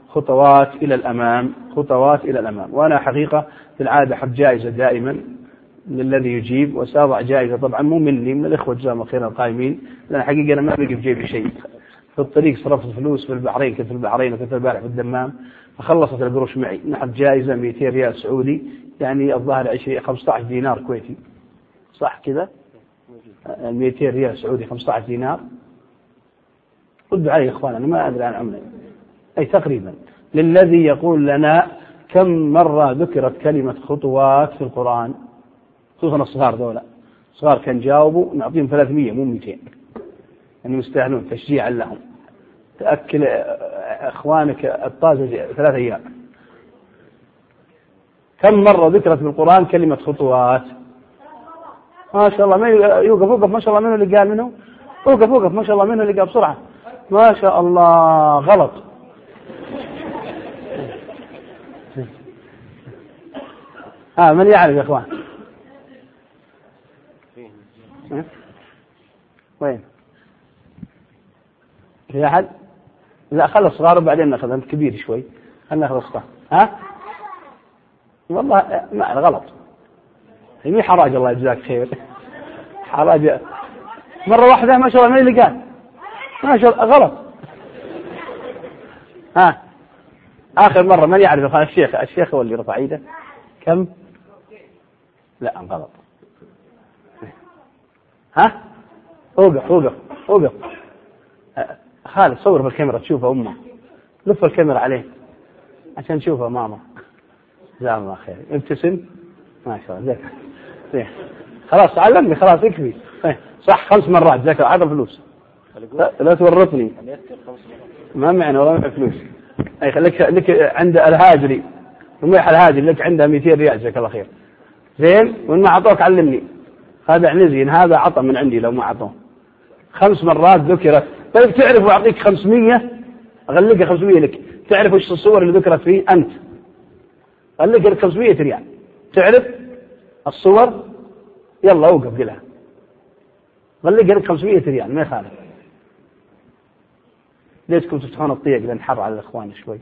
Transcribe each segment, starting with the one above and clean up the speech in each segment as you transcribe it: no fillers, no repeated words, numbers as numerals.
خطوات إلى الأمام، خطوات إلى الأمام. وأنا حقيقة في العادة أحب جائزة دائما للذي يجيب، وسأضع جائزة طبعا مو مني، من الإخوة جزاهم الله خير القائمين، لأن حقيقة أنا ما بقي في جيبي شيء. في الطريق صرفت فلوس في البحرين، كنت في البحرين وكنت البارح في الدمام، فخلصت القروش معي. نحب جائزة 200 ريال سعودي، يعني الظاهر 15 دينار كويتي، صح كذا؟ 200 ريال سعودي 15 دينار. ردوا علي يا إخوان، أنا ما أدري عن عملي، أي تقريبا، للذي يقول لنا كم مرة ذكرت كلمة خطوات في القرآن، خصوصا الصغار دولة، صغار كان جاوبوا نعطيهم 300 مو 200، يعني مستاهلون تشجيعا لهم. تأكل إخوانك الطازج 3 أيام. كم مرة ذكرت في القرآن كلمة خطوات؟ ما شاء الله، ما يوقف ما شاء الله، منه اللي قال منه وقف ما شاء الله، منه اللي قال بسرعة ما شاء الله. غلط. من يعرف يا إخوان؟ وين؟ في أحد؟ لا خلص صغار وبعدين ناخذ، أنت كبير شوي، خلنا ناخذ الصغار. والله ما غلط، مي حراج، الله يجزاك خير. حراج مرة واحدة ما شاء الله، من اللي قال ما شاء الله؟ غلط. آخر مرة من يعرف؟ الشيخ هو اللي رفع ايده. كم؟ لا غلط. اوقف خالد، صور في الكاميرا تشوفه أمه، لف الكاميرا عليه عشان نشوفه ماما. جزاه الله خير. ابتسم ما شاء الله. زين خلاص علمني، خلاص يكفي. صح 5 مرات ذاك هذا فلوس، لا تورطني، ما معنا ولا معي فلوس. أي خليك لك عند الهاجري، رميح الهاجري لك عندها 200 ريال جزاك الله خير. زين، وإن ما عطوك علمني، هذا عنزين، هذا عطى من عندي لو ما عطوه. 5 مرات ذكرت. طيب تعرف وأعطيك 500، أغلقها 500 لك. تعرف وش الصور اللي ذكرت فيه أنت؟ أغلقها لك 500 ريال. تعرف الصور؟ يلا أوقف قلها، أغلقها لك 500 ريال ما يخالف. ليشكم تفتحون الطيق لأن حر على الإخوان شوي.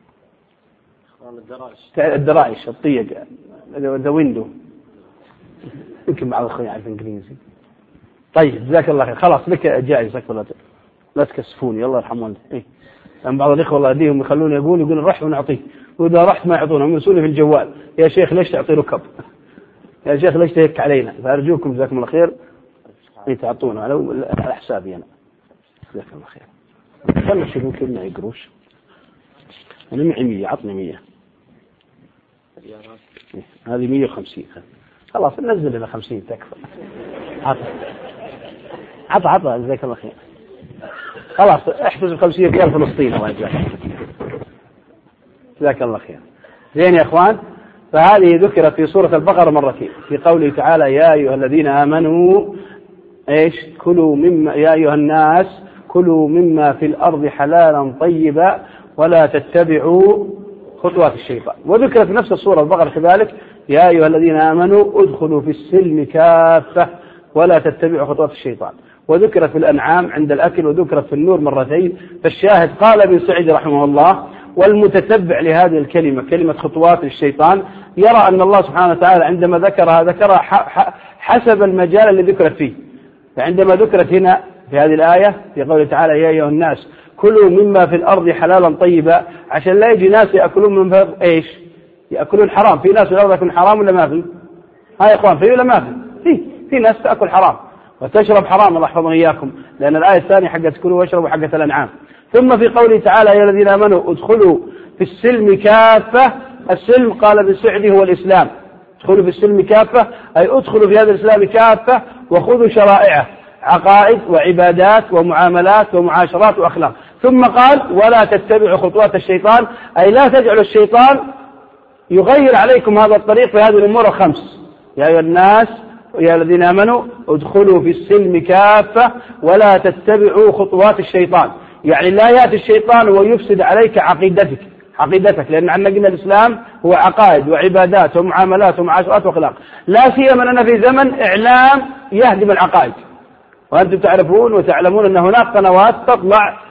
الدرايش الطيق ذا ويندو، يمكن بعض الأخوان يعرف إنجليزي. طيب جزاك الله خير، خلاص لك جائزة، لا تكسفوني الله يرحم والديك. لأن بعض الإخوة الله يهديهم يخلوني يقول نروح ونعطيه، وإذا رحت ما يعطونه، يمسوني في الجوال، يا شيخ ليش تعطي ركب؟ يا شيخ ليش تهك علينا؟ فأرجوكم جزاكم الله خير تعطونه على حسابي أنا. جزاك الله خير. خلنا نشوف يمكن معي قروش، أنا معي 100، عطني 100. هذه 150. خلاص ننزل إلى 50 تكفى. عطى جزاك الله خير. خلاص احفظ 50 ريال فلسطين الله يجزاك. جزاك الله خير. زين يا اخوان، فهذه ذكرت في سورة البقرة مرتين، في قوله تعالى يا أيها الذين آمنوا كلوا مما، يا أيها الناس كلوا مما في الأرض حلالا طيبا ولا تتبعوا خطوات الشيطان. وذكرت في نفس السورة البقرة كذلك يا أيها الذين آمنوا ادخلوا في السلم كافة ولا تتبعوا خطوات الشيطان. وذكرت في الأنعام عند الأكل، وذكرت في النور مرتين. فالشاهد قال ابن سعيد رحمه الله والمتتبع لهذه الكلمة، كلمة خطوات الشيطان، يرى أن الله سبحانه وتعالى عندما ذكرها حسب المجال اللي ذكرت فيه. فعندما ذكرت هنا في هذه الآية في قوله تعالى يا أيها الناس كلوا مما في الأرض حلالا طيبا، عشان لا يجي ناس يأكلون من الأرض يأكلون حرام. في ناس في الأرض يأكلون حرام ولا ما في؟ يا إخوان في ولا ما في ناس تأكل حرام وتشرب حرام، الله يحفظنا إياكم، لأن الآية الثانية حقت كلوا واشربوا حقت الأنعام. ثم في قوله تعالى يا الذين آمنوا ادخلوا في السلم كافة. السلم قال ابن سعدي هو الإسلام، ادخلوا في السلم كافة أي ادخلوا في هذا الإسلام كافة وخذوا شرائعه، عقائد وعبادات ومعاملات ومعاشرات وأخلاق. ثم قال ولا تتبعوا خطوات الشيطان، أي لا تجعلوا الشيطان يغير عليكم هذا الطريق في هذه الأمور الخمس. يا أيها الناس يا الذين آمنوا ادخلوا في السلم كافة ولا تتبعوا خطوات الشيطان، يعني لا يأتي الشيطان ويفسد عليك عقيدتك، لأن عندنا قلنا الإسلام هو عقائد وعبادات ومعاملات ومعاشرات وأخلاق، لا سيما أننا في زمن إعلام يهدم العقائد. وأنتم تعرفون وتعلمون أن هناك قنوات تطلع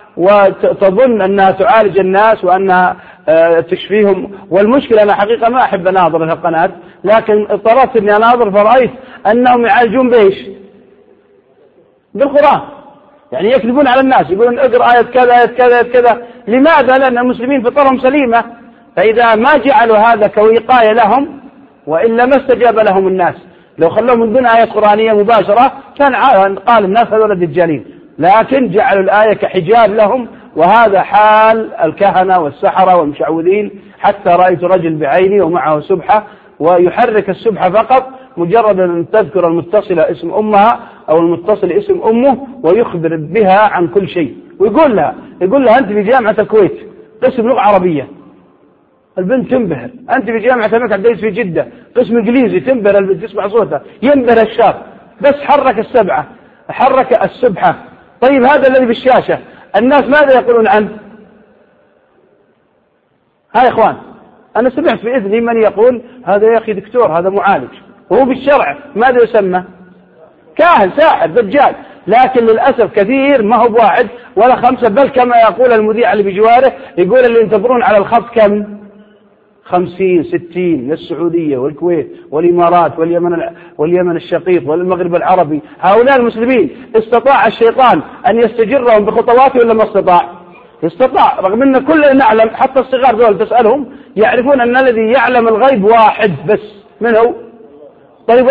وتظن أنها تعالج الناس وأنها تشفيهم. والمشكلة أنا حقيقة ما أحب أناظر القناة، لكن اضطررت أني أناظر فرأيت أنهم يعالجون بإيش؟ بالقرآن. يعني يكذبون على الناس، يقولون اقرأ آية كذا آية كذا آية كذا. لماذا؟ لأن المسلمين فطرهم سليمة، فإذا ما جعلوا هذا كوقاية لهم وإلا ما استجاب لهم الناس. لو خلوهم من دون آية قرآنية مباشرة كان قال الناس هذول دجالين، لكن جعلوا الآية كحجاب لهم، وهذا حال الكهنة والسحرة والمشعوذين. حتى رأيت رجل بعيني ومعه سبحة ويحرك السبحة فقط، مجرد أن تذكر المتصلة اسم أمها أو المتصل اسم أمه ويخبر بها عن كل شيء، ويقول لها أنت في جامعة الكويت قسم لغة عربية، البنت تنبهر. أنت في جامعة الملك عبد العزيز في جدة قسم إنجليزي، تنبهر البنت، تسمع صوتها ينبهر الشاب، بس حرك السبحة. طيب هذا الذي بالشاشة الناس ماذا يقولون عنه؟ ها يا إخوان، أنا سمعت في إذني من يقول هذا يا أخي دكتور، هذا معالج، وهو بالشرع ماذا يسمى؟ كاهن، ساحر، دجال. لكن للأسف كثير ما هو بواحد ولا خمسة، بل كما يقول المذيع اللي بجواره، يقول اللي ينتظرون على الخط كم؟ 50 60 للسعودية والكويت والإمارات واليمن الشقيق والمغرب العربي. هؤلاء المسلمين استطاع الشيطان أن يستجرهم بخطواته ولا ما استطاع؟ استطاع، رغم أن كلنا نعلم، حتى الصغار دول تسألهم يعرفون أن الذي يعلم الغيب واحد بس، من هو؟ طيب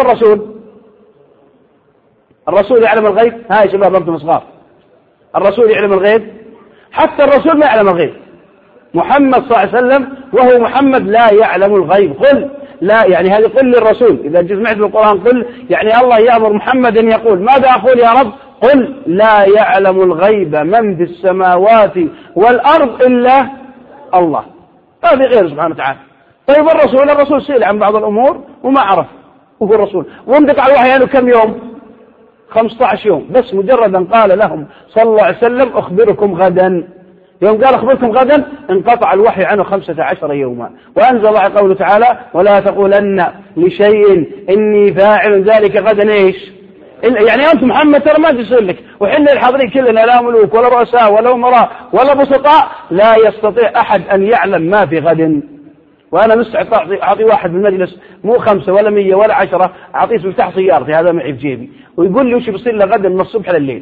الرسول يعلم الغيب؟ ها يا شباب أنتم صغار، الرسول يعلم الغيب؟ حتى الرسول ما يعلم الغيب. محمد صلى الله عليه وسلم وهو محمد لا يعلم الغيب. قل لا، يعني هذه قل للرسول، إذا سمعت بالقرآن قل، يعني الله يأمر محمد أن يقول ماذا أقول يا رب؟ قل لا يعلم الغيب من في السماوات والأرض إلا الله، ما في غيره سبحانه وتعالى. طيب الرسول سئل عن بعض الأمور وما عرف، وهو الرسول وانطق على الوحي كم يوم؟ 15 يوم بس. مجرد أن قال لهم صلى الله عليه وسلم أخبركم غدا، يوم قال أخبركم غدا انقطع الوحي عنه 15 يوما. وأنزل الله قوله تعالى ولا تقولن لشيء إني فاعل ذلك غدا. إيش يعني أنت محمد ترى ما تسأل لك، وحنا الحاضرين كلنا لا ملوك ولا رؤساء ولا أمراء ولا بسطاء، لا يستطيع أحد أن يعلم ما في غد. وأنا مستعد أعطي واحد بالمجلس مو 5 ولا 100 ولا 10، أعطيه مفتاح سيارتي هذا معي في جيبي ويقول لي وش بيصير له غدا من الصبح لليل.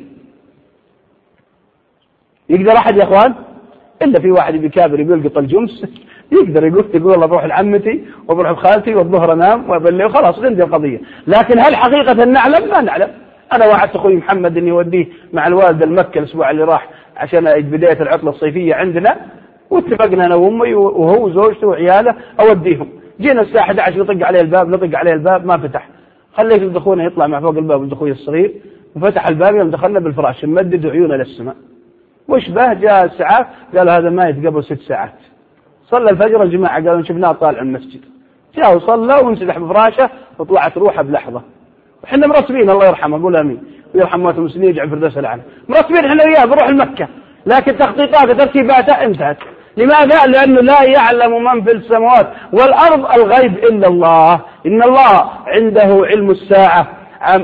يقدر أحد يا أخوان؟ إلا في واحد بكابر يقول قط الجمس يقدر يقول والله بروح لعمتي وبروح لخالتي والظهر أنام وبالليل وخلاص غندي القضية. لكن هل حقيقة نعلم؟ ما نعلم. أنا وعدت أخوي محمد أني أوديه مع الوالد المكة الأسبوع اللي راح عشان بداية العطلة الصيفية عندنا، واتفقنا أنا وأمي وهو وزوجته وعياله أوديهم. جينا الساعة 11 نطق عليه الباب ما فتح. خليت ولد أخونا يطلع مع فوق الباب ولد أخوي الصغير، وفتح الباب يوم دخلنا بالفراش ممدد وعيونه للسماء. وش به؟ جاء الساعة قال هذا ميت قبل 6 ساعات. صلى الفجر الجماعة قالوا شفناه طالع من المسجد، جاء وصلى وانسدح بفراشه وطلعت روحه بلحظة. وحنا مرتبين الله يرحمه، قول آمين ويرحم موت المسلمين يجعل فردوس الأعلى، مرتبين احنا وياه بنروح المكة، لكن تخطيطاته ترتيباته انتهت. لماذا؟ لأنه لا يعلم من في السماوات والأرض الغيب إلا الله. إن الله عنده علم الساعة عام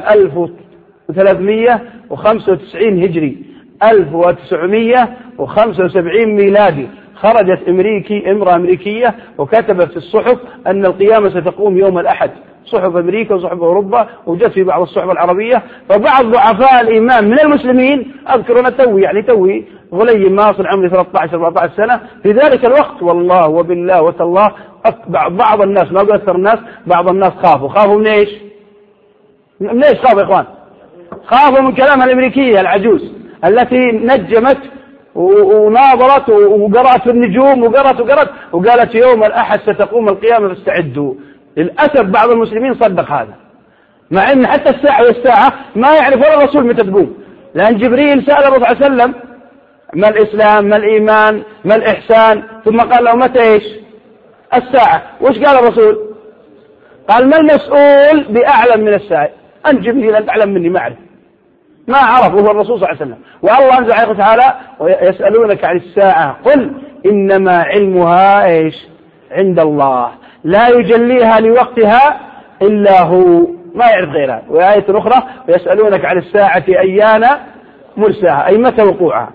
1395 هجري 1975 ميلادي. خرجت امرأة أمريكية وكتبت في الصحف أن القيامة ستقوم يوم الأحد، صحف أمريكا وصحف أوروبا، وجدت في بعض الصحف العربية. فبعض ضعفاء الإيمان من المسلمين، أذكر أنا توي غلي ماصر عمري 13-14 سنة في ذلك الوقت، والله وبالله وتالله بعض الناس، ما أقول أكثر الناس، بعض الناس خافوا من إيش؟ من إيش خافوا يا إخوان؟ خافوا من كلامها الأمريكية العجوز التي نجمت وناظرت وقرأت النجوم وقالت يوم الأحد ستقوم القيامة فاستعدوا. للأسف بعض المسلمين صدق هذا، مع أن حتى الساعة ما يعرف ولا الرسول متى تقوم، لأن جبريل سأل الرسول صلى الله عليه وسلم ما الإسلام ما الإيمان ما الإحسان، ثم قال له متى إيش الساعة؟ وش قال الرسول؟ قال ما المسؤول بأعلم من السائل؟ أنت جبريل أنت أعلم مني، ما أعرف، ما عرف هو الرسول صلى الله عليه وسلم. والله أنزل عليه تعالى ويسألونك عن الساعة قل إنما علمها إيش عند الله لا يجليها لوقتها إلا هو، ما يعرف غيرها. وآية أخرى ويسألونك عن الساعة أيان مرساها، أي متى وقوعها.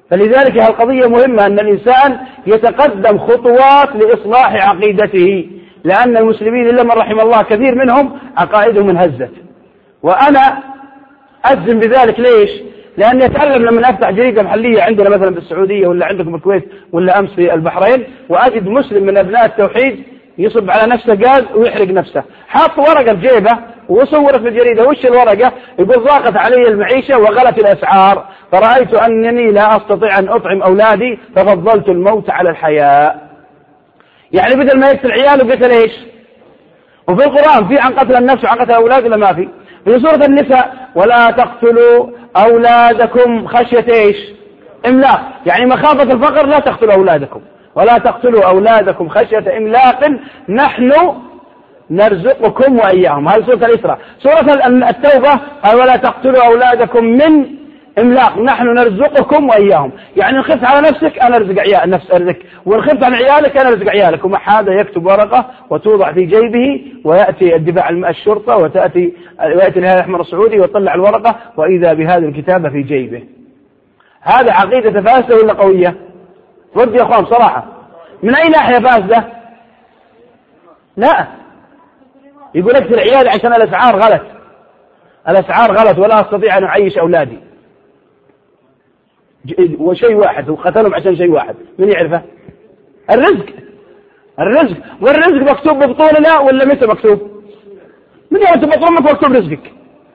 فلذلك هالقضية مهمة أن الإنسان يتقدم خطوات لإصلاح عقيدته، لأن المسلمين إلا من رحم الله كثير منهم عقائدهم انهزت. وأنا أجزم بذلك. ليش؟ لأن يتعلم لما أفتح جريدة محلية عندنا مثلا في السعودية ولا عندكم في الكويت ولا أمس في البحرين، وأجد مسلم من أبناء التوحيد يصب على نفسه غاز ويحرق نفسه، حاط ورقة في جيبه وصورت في الجريدة. وش الورقة؟ يقول: ضاقت علي المعيشة وغلت الأسعار، فرأيت أنني لا أستطيع أن أطعم أولادي ففضلت الموت على الحياة. يعني بدل ما يقتل عياله قتل إيش؟ وفي القرآن في عن قتل النفس وعن قتل الأولاد ولا ما في؟ في سورة النساء: ولا تقتلوا أولادكم خشية إيش؟ إملاق. يعني مخافة الفقر لا تقتلوا أولادكم، ولا تقتلوا أولادكم خشية إملاق نحن نرزقكم وإياهم. هذه سورة الإسراء. سورة التوبة: ولا تقتلوا أولادكم من إملاق نحن نرزقكم وإياهم. يعني إن خفت على نفسك أنا أرزق نفس أرزق، وإن خفت على عيالك أنا أرزق عيالك. ومع هذا يكتب ورقة وتوضع في جيبه، ويأتي الدفاع الشرطة ويأتي الهلال الأحمر السعودي ويطلع الورقة وإذا بهذه الكتابة في جيبه. هذا عقيدة فاسدة ولا قوية؟ رد يا أخوان صراحة، من أي ناحية فاسدة؟ لا، يقول اقتل عيالي عشان الأسعار غلط، الأسعار غلط ولا أستطيع أن أعيش أولادي. وشيء واحد وقتلهم عشان شيء واحد، من يعرفه؟ الرزق. الرزق، والرزق مكتوب ببطوننا ولا متى مكتوب؟ من يوم أنت بطن أمك مكتوب رزقك،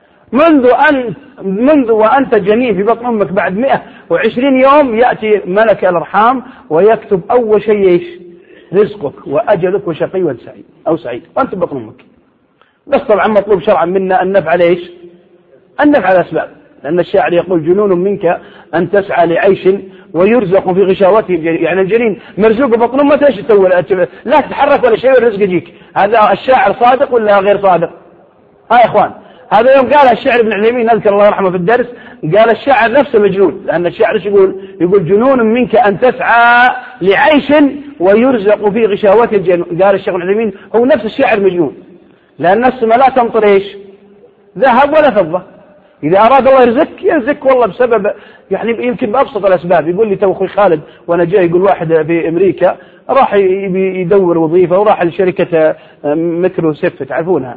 منذ وأنت جنين في بطن أمك. بعد 120 يوم يأتي ملك الأرحام ويكتب أول شيء إيش؟ رزقك وأجلك وشقي وسعيد أو سعيد وأنت بطن أمك. بس طبعا مطلوب شرعا منا أن نفعل إيش؟ أن نفعل أسباب، لأن الشاعر يقول: جنون منك أن تسعى لعيش ويرزق في غشاوته. يعني الجنين مرزوق ببطن أمه، ايش تسوي؟ لا تتحرك ولا شيء والرزق يجيك. هذا الشاعر صادق ولا غير صادق؟ يا إخوان، هذا يوم قال الشاعر ابن عثيمين أذكر الله يرحمه في الدرس، قال الشاعر نفسه مجنون، لأن الشاعر ايش يقول جنون منك أن تسعى لعيش ويرزق في غشاوته الجنون. قال الشيخ ابن عثيمين هو نفس الشاعر مجنون، لأن السماء لا تمطر ايش؟ ذهب ولا فضة. إذا أراد الله يرزق والله بسبب يعني يمكن بأبسط الأسباب. يقول لي تو أخوي خالد وأنا جاي، يقول واحد في أمريكا راح يدور وظيفة وراح لشركة مايكروسوفت، تعرفونها،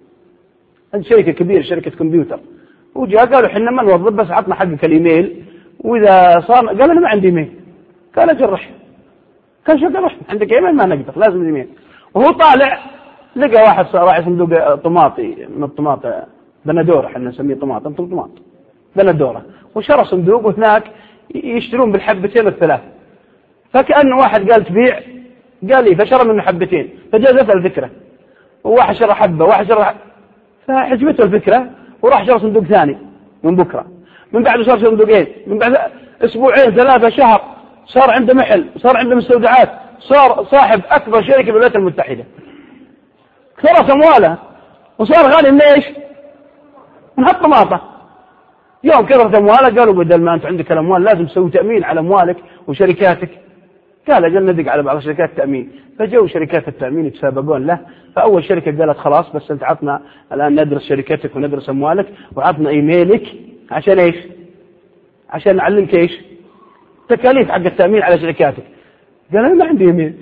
شركة كبيرة، شركة كمبيوتر، وجاء قالوا حنا ما نوظف بس عطنا حقك الإيميل، وإذا صار قال أنا ما عندي إيميل. قال أجل رح، كان شو قال رح عندك إيميل؟ ما نقدر، لازم الإيميل. وهو طالع لقى واحد راح صندوق طماطي من الطماطة، بندورة احنا نسميه طماط بندورة، وشرى صندوق وهناك يشترون بالحبتين والثلاث. فكأن واحد قال تبيع، قال لي، فشرى منه حبتين، فجازته الفكرة، وواحد شرى حبة واحد شرى، فعجبته الفكرة وراح شرى صندوق ثاني من بكرة، من بعد شرى صندوقين، من بعد أسبوعين 3 شهر صار عنده محل، صار عنده مستودعات، صار صاحب أكبر شركة بالولايات المتحدة، كثرت أمواله وصار غالي من ايش؟ من هالطماطة. يوم كثرت أمواله قالوا بدل ما أنت عندك الأموال لازم تسوي تأمين على أموالك وشركاتك. قال أجل ندق على بعض شركات التأمين، فجو شركات التأمين يتسابقون له. فأول شركة قالت خلاص بس أنت عطنا الآن ندرس شركتك وندرس أموالك وعطنا إيميلك عشان إيش؟ عشان نعلمك إيش؟ تكاليف حق التأمين على شركاتك. قال أنا ما عندي إيميل.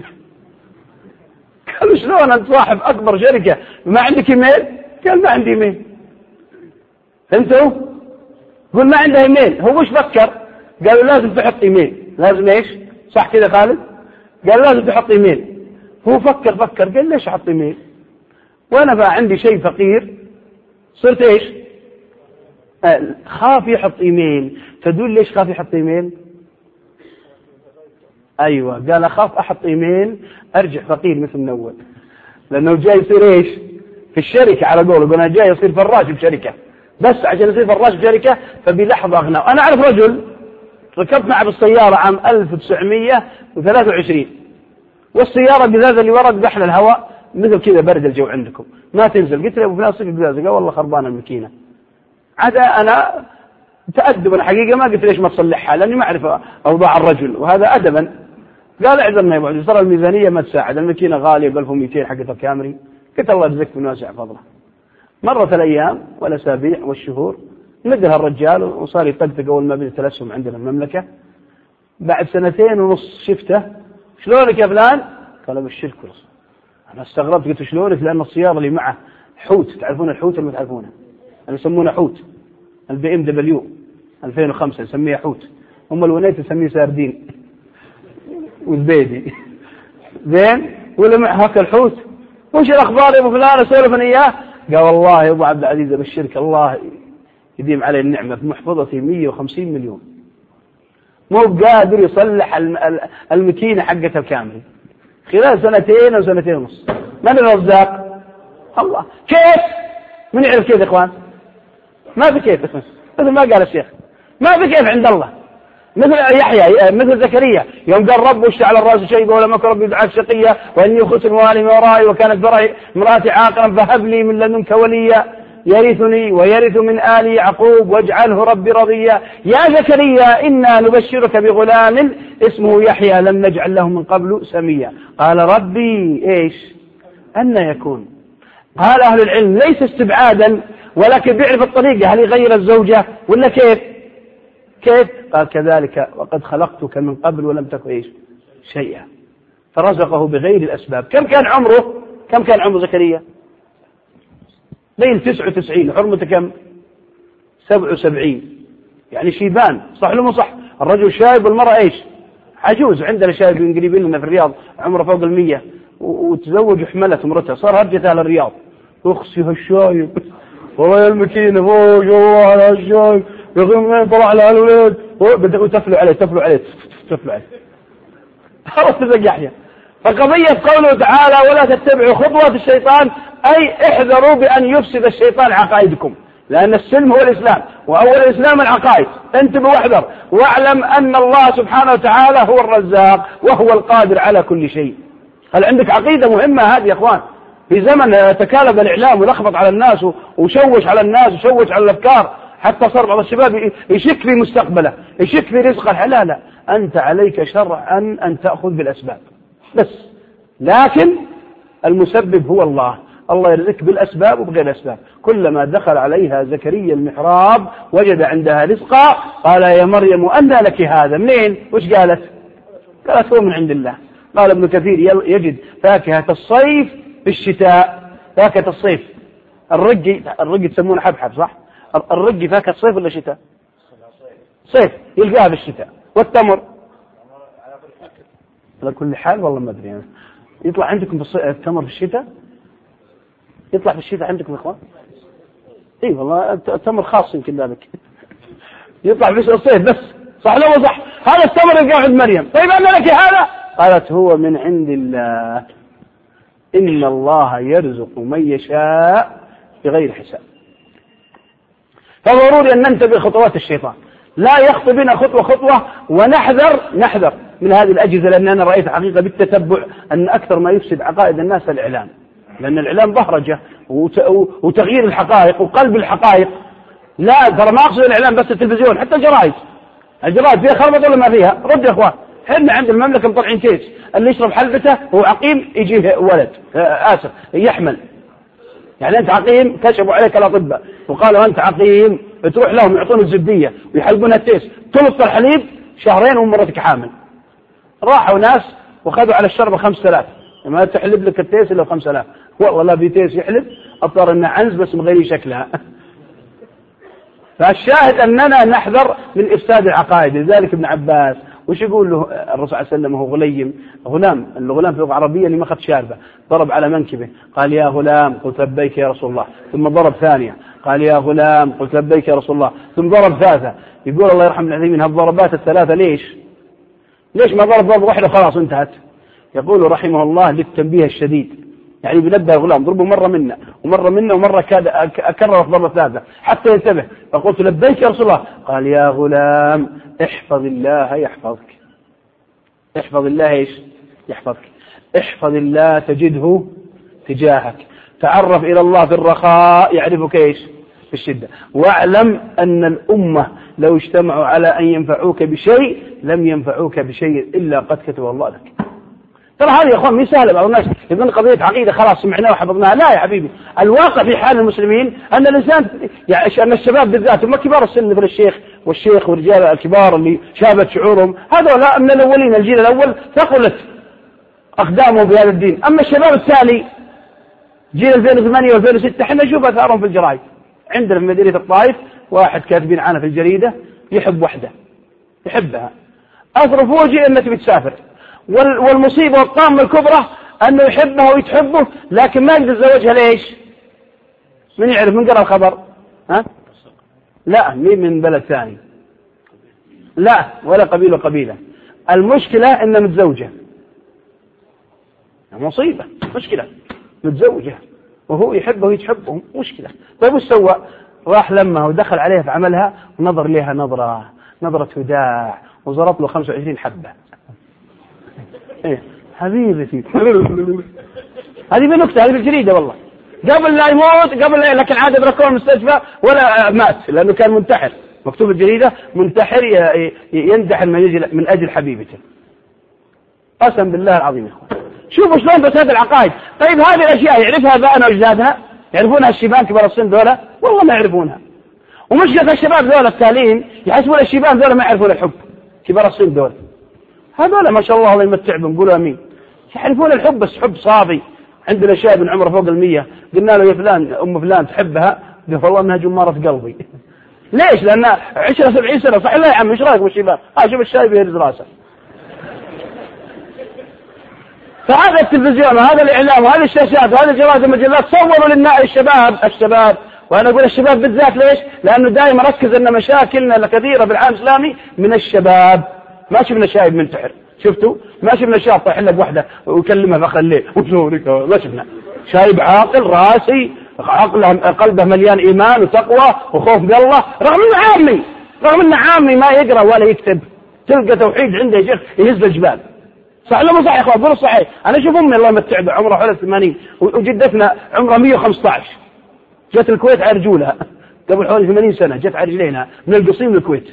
قالوا شلون أنت صاحب أكبر شركة ما عندك إيميل؟ قال ما عندي إيميل. فهمتوا؟ قل ما عنده إيميل. هو وش فكر؟ قالوا لازم تحط إيميل. لازم إيش؟ صح كذا خالد؟ قال لازم تحط إيميل. هو فكر قال ليش أحط إيميل؟ وأنا بقى عندي شيء فقير صرت إيش؟ خاف يحط إيميل. تدول ليش خاف يحط إيميل؟ أيوة، قال أخاف أحط إيميل أرجع فقير مثل من أول، لأنه جاي يصير إيش؟ في الشركة على قوله، قلنا جاي يصير فراش بشركة، بس عشان يصير فراش بشركة فبلحظة أغنى. أنا أعرف رجل ركبت معه بالسيارة عام 1923، والسيارة بذاذ اللي ورد بحنا الهواء مثل كذا برد الجو عندكم ما تنزل. قلت له أبو فلان صفي بذاذ، قال والله خربانة الماكينة. عاد أنا تأدبا حقيقة ما قلت ليش ما تصلحها، لأني ما أعرف أوضاع الرجل وهذا أدبا. قال اعذرنا يا ابو عبد، ترى الميزانية ما تساعد، الماكينة غالية ب 1200 حقت الكامري. قلت الله يجزيك من واسع فضله. مرت الأيام والأسابيع والشهور، مدها الرجال وصار يطقطق أول ما بدأت الأسهم عندنا المملكة، بعد 2.5 شفته، شلونك يا فلان؟ قال بالشرك والرسول. أنا استغربت قلت شلونك؟ لأن السيارة اللي معه حوت، تعرفون الحوت اللي ما تعرفونه؟ اللي يسمونه حوت، الBMW 2005 نسميه حوت، هم الونيت نسميه ساردين والبيدي. زين، ولا معه هكا الحوت، وش الأخبار يا أبو فلان؟ أسولف أنا إياه. قال والله يا أبو عبد العزيز بالشرك الله يديم عليه النعمة، في محفظتي 150 مليون، مو قادر يصلح الماكينة حقتها الكامري خلال 2 أو 2.5 سنة. من الرزاق؟ الله. كيف؟ من يعرف كيف يا إخوان؟ ما في كيف، مثل ما قال الشيخ، ما في كيف عند الله. مثل يحيى، مثل زكريا يوم قال رب اشتعل الراس شيبه ولم اكن ربي دعاك شقيا واني خفت الموالي من ورائي وكانت امراتي عاقرا فهب لي من لدنك وليا يرثني ويرث من آل يعقوب واجعله ربي رضيا. يا زكريا إنا نبشرك بغلام اسمه يحيى لم نجعل له من قبل سميا. قال ربي إيش أن يكون. قال أهل العلم ليس استبعادا، ولكن بيعرف الطريقة، هل يغير الزوجة ولا كيف؟ قال كذلك وقد خلقتك من قبل ولم تك إيش شيئا، فرزقه بغير الأسباب. كم كان عمره زكريا؟ بين 99، حرمته كم؟ 77، يعني شيبان، صح ولا مو صح؟ الرجل شايب والمرأة إيش عجوز. عندنا شايب قريبين لنا في الرياض عمره فوق 100 وتزوج وحملت مرته، صار هرجة على الرياض، اخسي هالشايب والله الماكينة فوق الله على الشايب يغم طلع لها الولد بدأوا تفلوا عليه خلاص تزق يحيى. فقضية قوله تعالى ولا تتبعوا خطوات الشيطان، أي احذروا بأن يفسد الشيطان عقائدكم، لأن السلم هو الإسلام وأول الإسلام العقائد. انتبه واحذر، واعلم أن الله سبحانه وتعالى هو الرزاق وهو القادر على كل شيء. هل عندك عقيدة مهمة هذه يا أخوان؟ في زمن تكالب الإعلام ولخبط على الناس وشوش على الناس وشوش على الأفكار، حتى صار بعض الشباب يشك في مستقبله، يشك في رزقه. لا، أنت عليك شرعا أن تأخذ بالأسباب بس، لكن المسبب هو الله. الله يرزقك بالأسباب وبغير الأسباب. كلما دخل عليها زكريا المحراب وجد عندها رزقا قال يا مريم أنى لك هذا؟ منين؟ وش قالت هو من عند الله. قال ابن كثير يجد فاكهة الصيف في الشتاء. فاكهة الصيف الرقي تسمونه حبحب صح؟ الرقي فاكهة الصيف ولا شتاء؟ صيف، يلقاها في الشتاء. والتمر على كل حال والله ما أدري يعني. يطلع عندكم التمر في الشتاء؟ يطلع في الشتاء عندكم يا إخوان؟ إيه والله التمر خاص يمكن ذلك يطلع في الصيف بس، صح لا صح؟ هذا التمر يلقاه عند مريم. طيب أنا لك هذا؟ قالت هو من عند الله إن الله يرزق من يشاء بغير حساب. فضروري أن ننتبه خطوات الشيطان، لا يخطو بنا خطوة ونحذر من هذه الأجهزة، لأن أنا رأيت حقيقة بالتتبع أن أكثر ما يفسد عقائد الناس الإعلام، لأن الإعلام بهرجة وتغيير الحقائق وقلب الحقائق. لا ترى ما أقصد الإعلام بس التلفزيون، حتى الجرائد فيها خربط ولا ما فيها؟ رد يا أخوان، حنا عند المملكة مطلعين كيس اللي يشرب حلبته هو عقيم يجيه ولد يحمل. يعني أنت عقيم، كشفوا عليك الأطباء وقالوا أنت عقيم، تروح لهم يعطون الزبدية ويحلبونها التيس، تلص الحليب 2 شهر ومرتك حامل. راحوا ناس وخذوا على الشربة 5000، ما تحلب لك التيس إلا 5000. والله لا بيتيس يحلب، أضطر إنه عنز بس مغيري شكلها. فالشاهد أننا نحذر من إفساد العقائد. لذلك ابن عباس وش يقول له الرسول صلى الله عليه وسلم؟ هو غلام الغلام في اللغة العربية اللي ما أخذ شاربة، ضرب على منكبه قال يا غلام، قلت لبيك يا رسول الله، ثم ضرب ثانية قال يا غلام، قلت لبيك يا رسول الله، ثم ضرب ثالثة. يقول الله يرحم ابن عثيمين هالضربات الثلاثة ليش ما ضرب واحدة خلاص انتهت؟ يقول رحمه الله للتنبيه الشديد، يعني بنبه الغلام ضربه مرة منا ومرة أكرر الضربة الثالثة حتى ينتبه. فقلت لبيك يا رسول الله، قال يا غلام احفظ الله يحفظك. احفظ الله ايش؟ يحفظك. احفظ الله تجده تجاهك. تعرف إلى الله في الرخاء يعرفك ايش؟ في الشدة. واعلم أن الأمة لو اجتمعوا على أن ينفعوك بشيء لم ينفعوك بشيء إلا قد كتبه الله لك. ترى هذه يا اخوان مش سهله. بعض الناس يظن قضيه عقيده خلاص سمعناها وحفظناها. لا يا حبيبي، الواقع في حال المسلمين ان الانسان يعني ان الشباب بالذات هم كبار السن مثل الشيخ والرجال الكبار اللي شابت شعورهم، هذول من الاولين، الجيل الاول ثقلت اقدامهم بهذا الدين. اما الشباب التالي جيل 2008 و2006 احنا نشوف اثارهم في الجرائد. عندنا في مدينه الطائف واحد كاتبين عنه في الجريده يحب وحده، يحبها، اثر فوجئ انها تبي تسافر، والمصيبه والطامه الكبرى انه يحبها ويتحبه لكن ما يقدر يتزوجها. ليش؟ من يعرف؟ من قرأ الخبر؟ ها؟ لا، مين من بلد ثاني، لا ولا قبيله. المشكله انها متزوجه، مصيبه، مشكله، متزوجه وهو يحبه ويتحبه، مشكله. طيب وش سوى؟ راح لما ودخل عليها في عملها ونظر لها نظرة وداع وزرط له 25 حبة. إيه حبيبتي هذه بنكتة، هذه بالجريدة والله، قبل لا يموت، لكن عاد بركوه المستشفى ولا مات لأنه كان منتحر. مكتوب الجريدة منتحر يندحر من أجل حبيبته. قسم بالله العظيم يا أخوان. شوفوا شلون فساد العقائد. طيب هذه الأشياء يعرفها آباءنا وأجدادنا؟ يعرفونها الشيبان كبار السن ذولا؟ والله ما يعرفونها. ومشكلة الشباب ذولا التاليين يحسبون الشيبان ذولا ما يعرفون الحب، كبار السن ذولا هذولا ما شاء الله يمتع بهم، قولوا امين، يعرفون الحب بس حب صافي. عندنا شاب من عمره فوق 100 قلنا له يا فلان ام فلان تحبها؟ قال والله انها جمارة قلبي. ليش؟ لان 10-70 سنة. صح لا يا عم، ايش رايك بالشيبان؟ شوف الشايب يهرز راسه. فهذا التلفزيون وهذا الاعلام وهذه الشاشات وهذه الجرائد والمجلات صوروا لنا الشباب وانا اقول الشباب بالذات. ليش؟ لانه دائما ركز ان مشاكلنا الكثيره في العالم الاسلامي من الشباب. ما شفنا شايب منتحر، شفتوا؟ ما شفنا شاب طايح لك وحده ويكلمها في اخر الليل ما شفنا. شايب عاقل راسي، قلبه مليان ايمان وتقوى وخوف من الله، رغم انه عامي ما يقرا ولا يكتب. تلقى توحيد عنده يا شيخ يهز الجبال. صح ولا مو صح يا اخوان؟ قولوا صحيح. انا اشوف امي الله يمتع بها عمرها حول 80 وجدتنا عمرها 115 جت الكويت على رجولها قبل حوالي 80 سنة، جت على رجلينا من القصيم للكويت.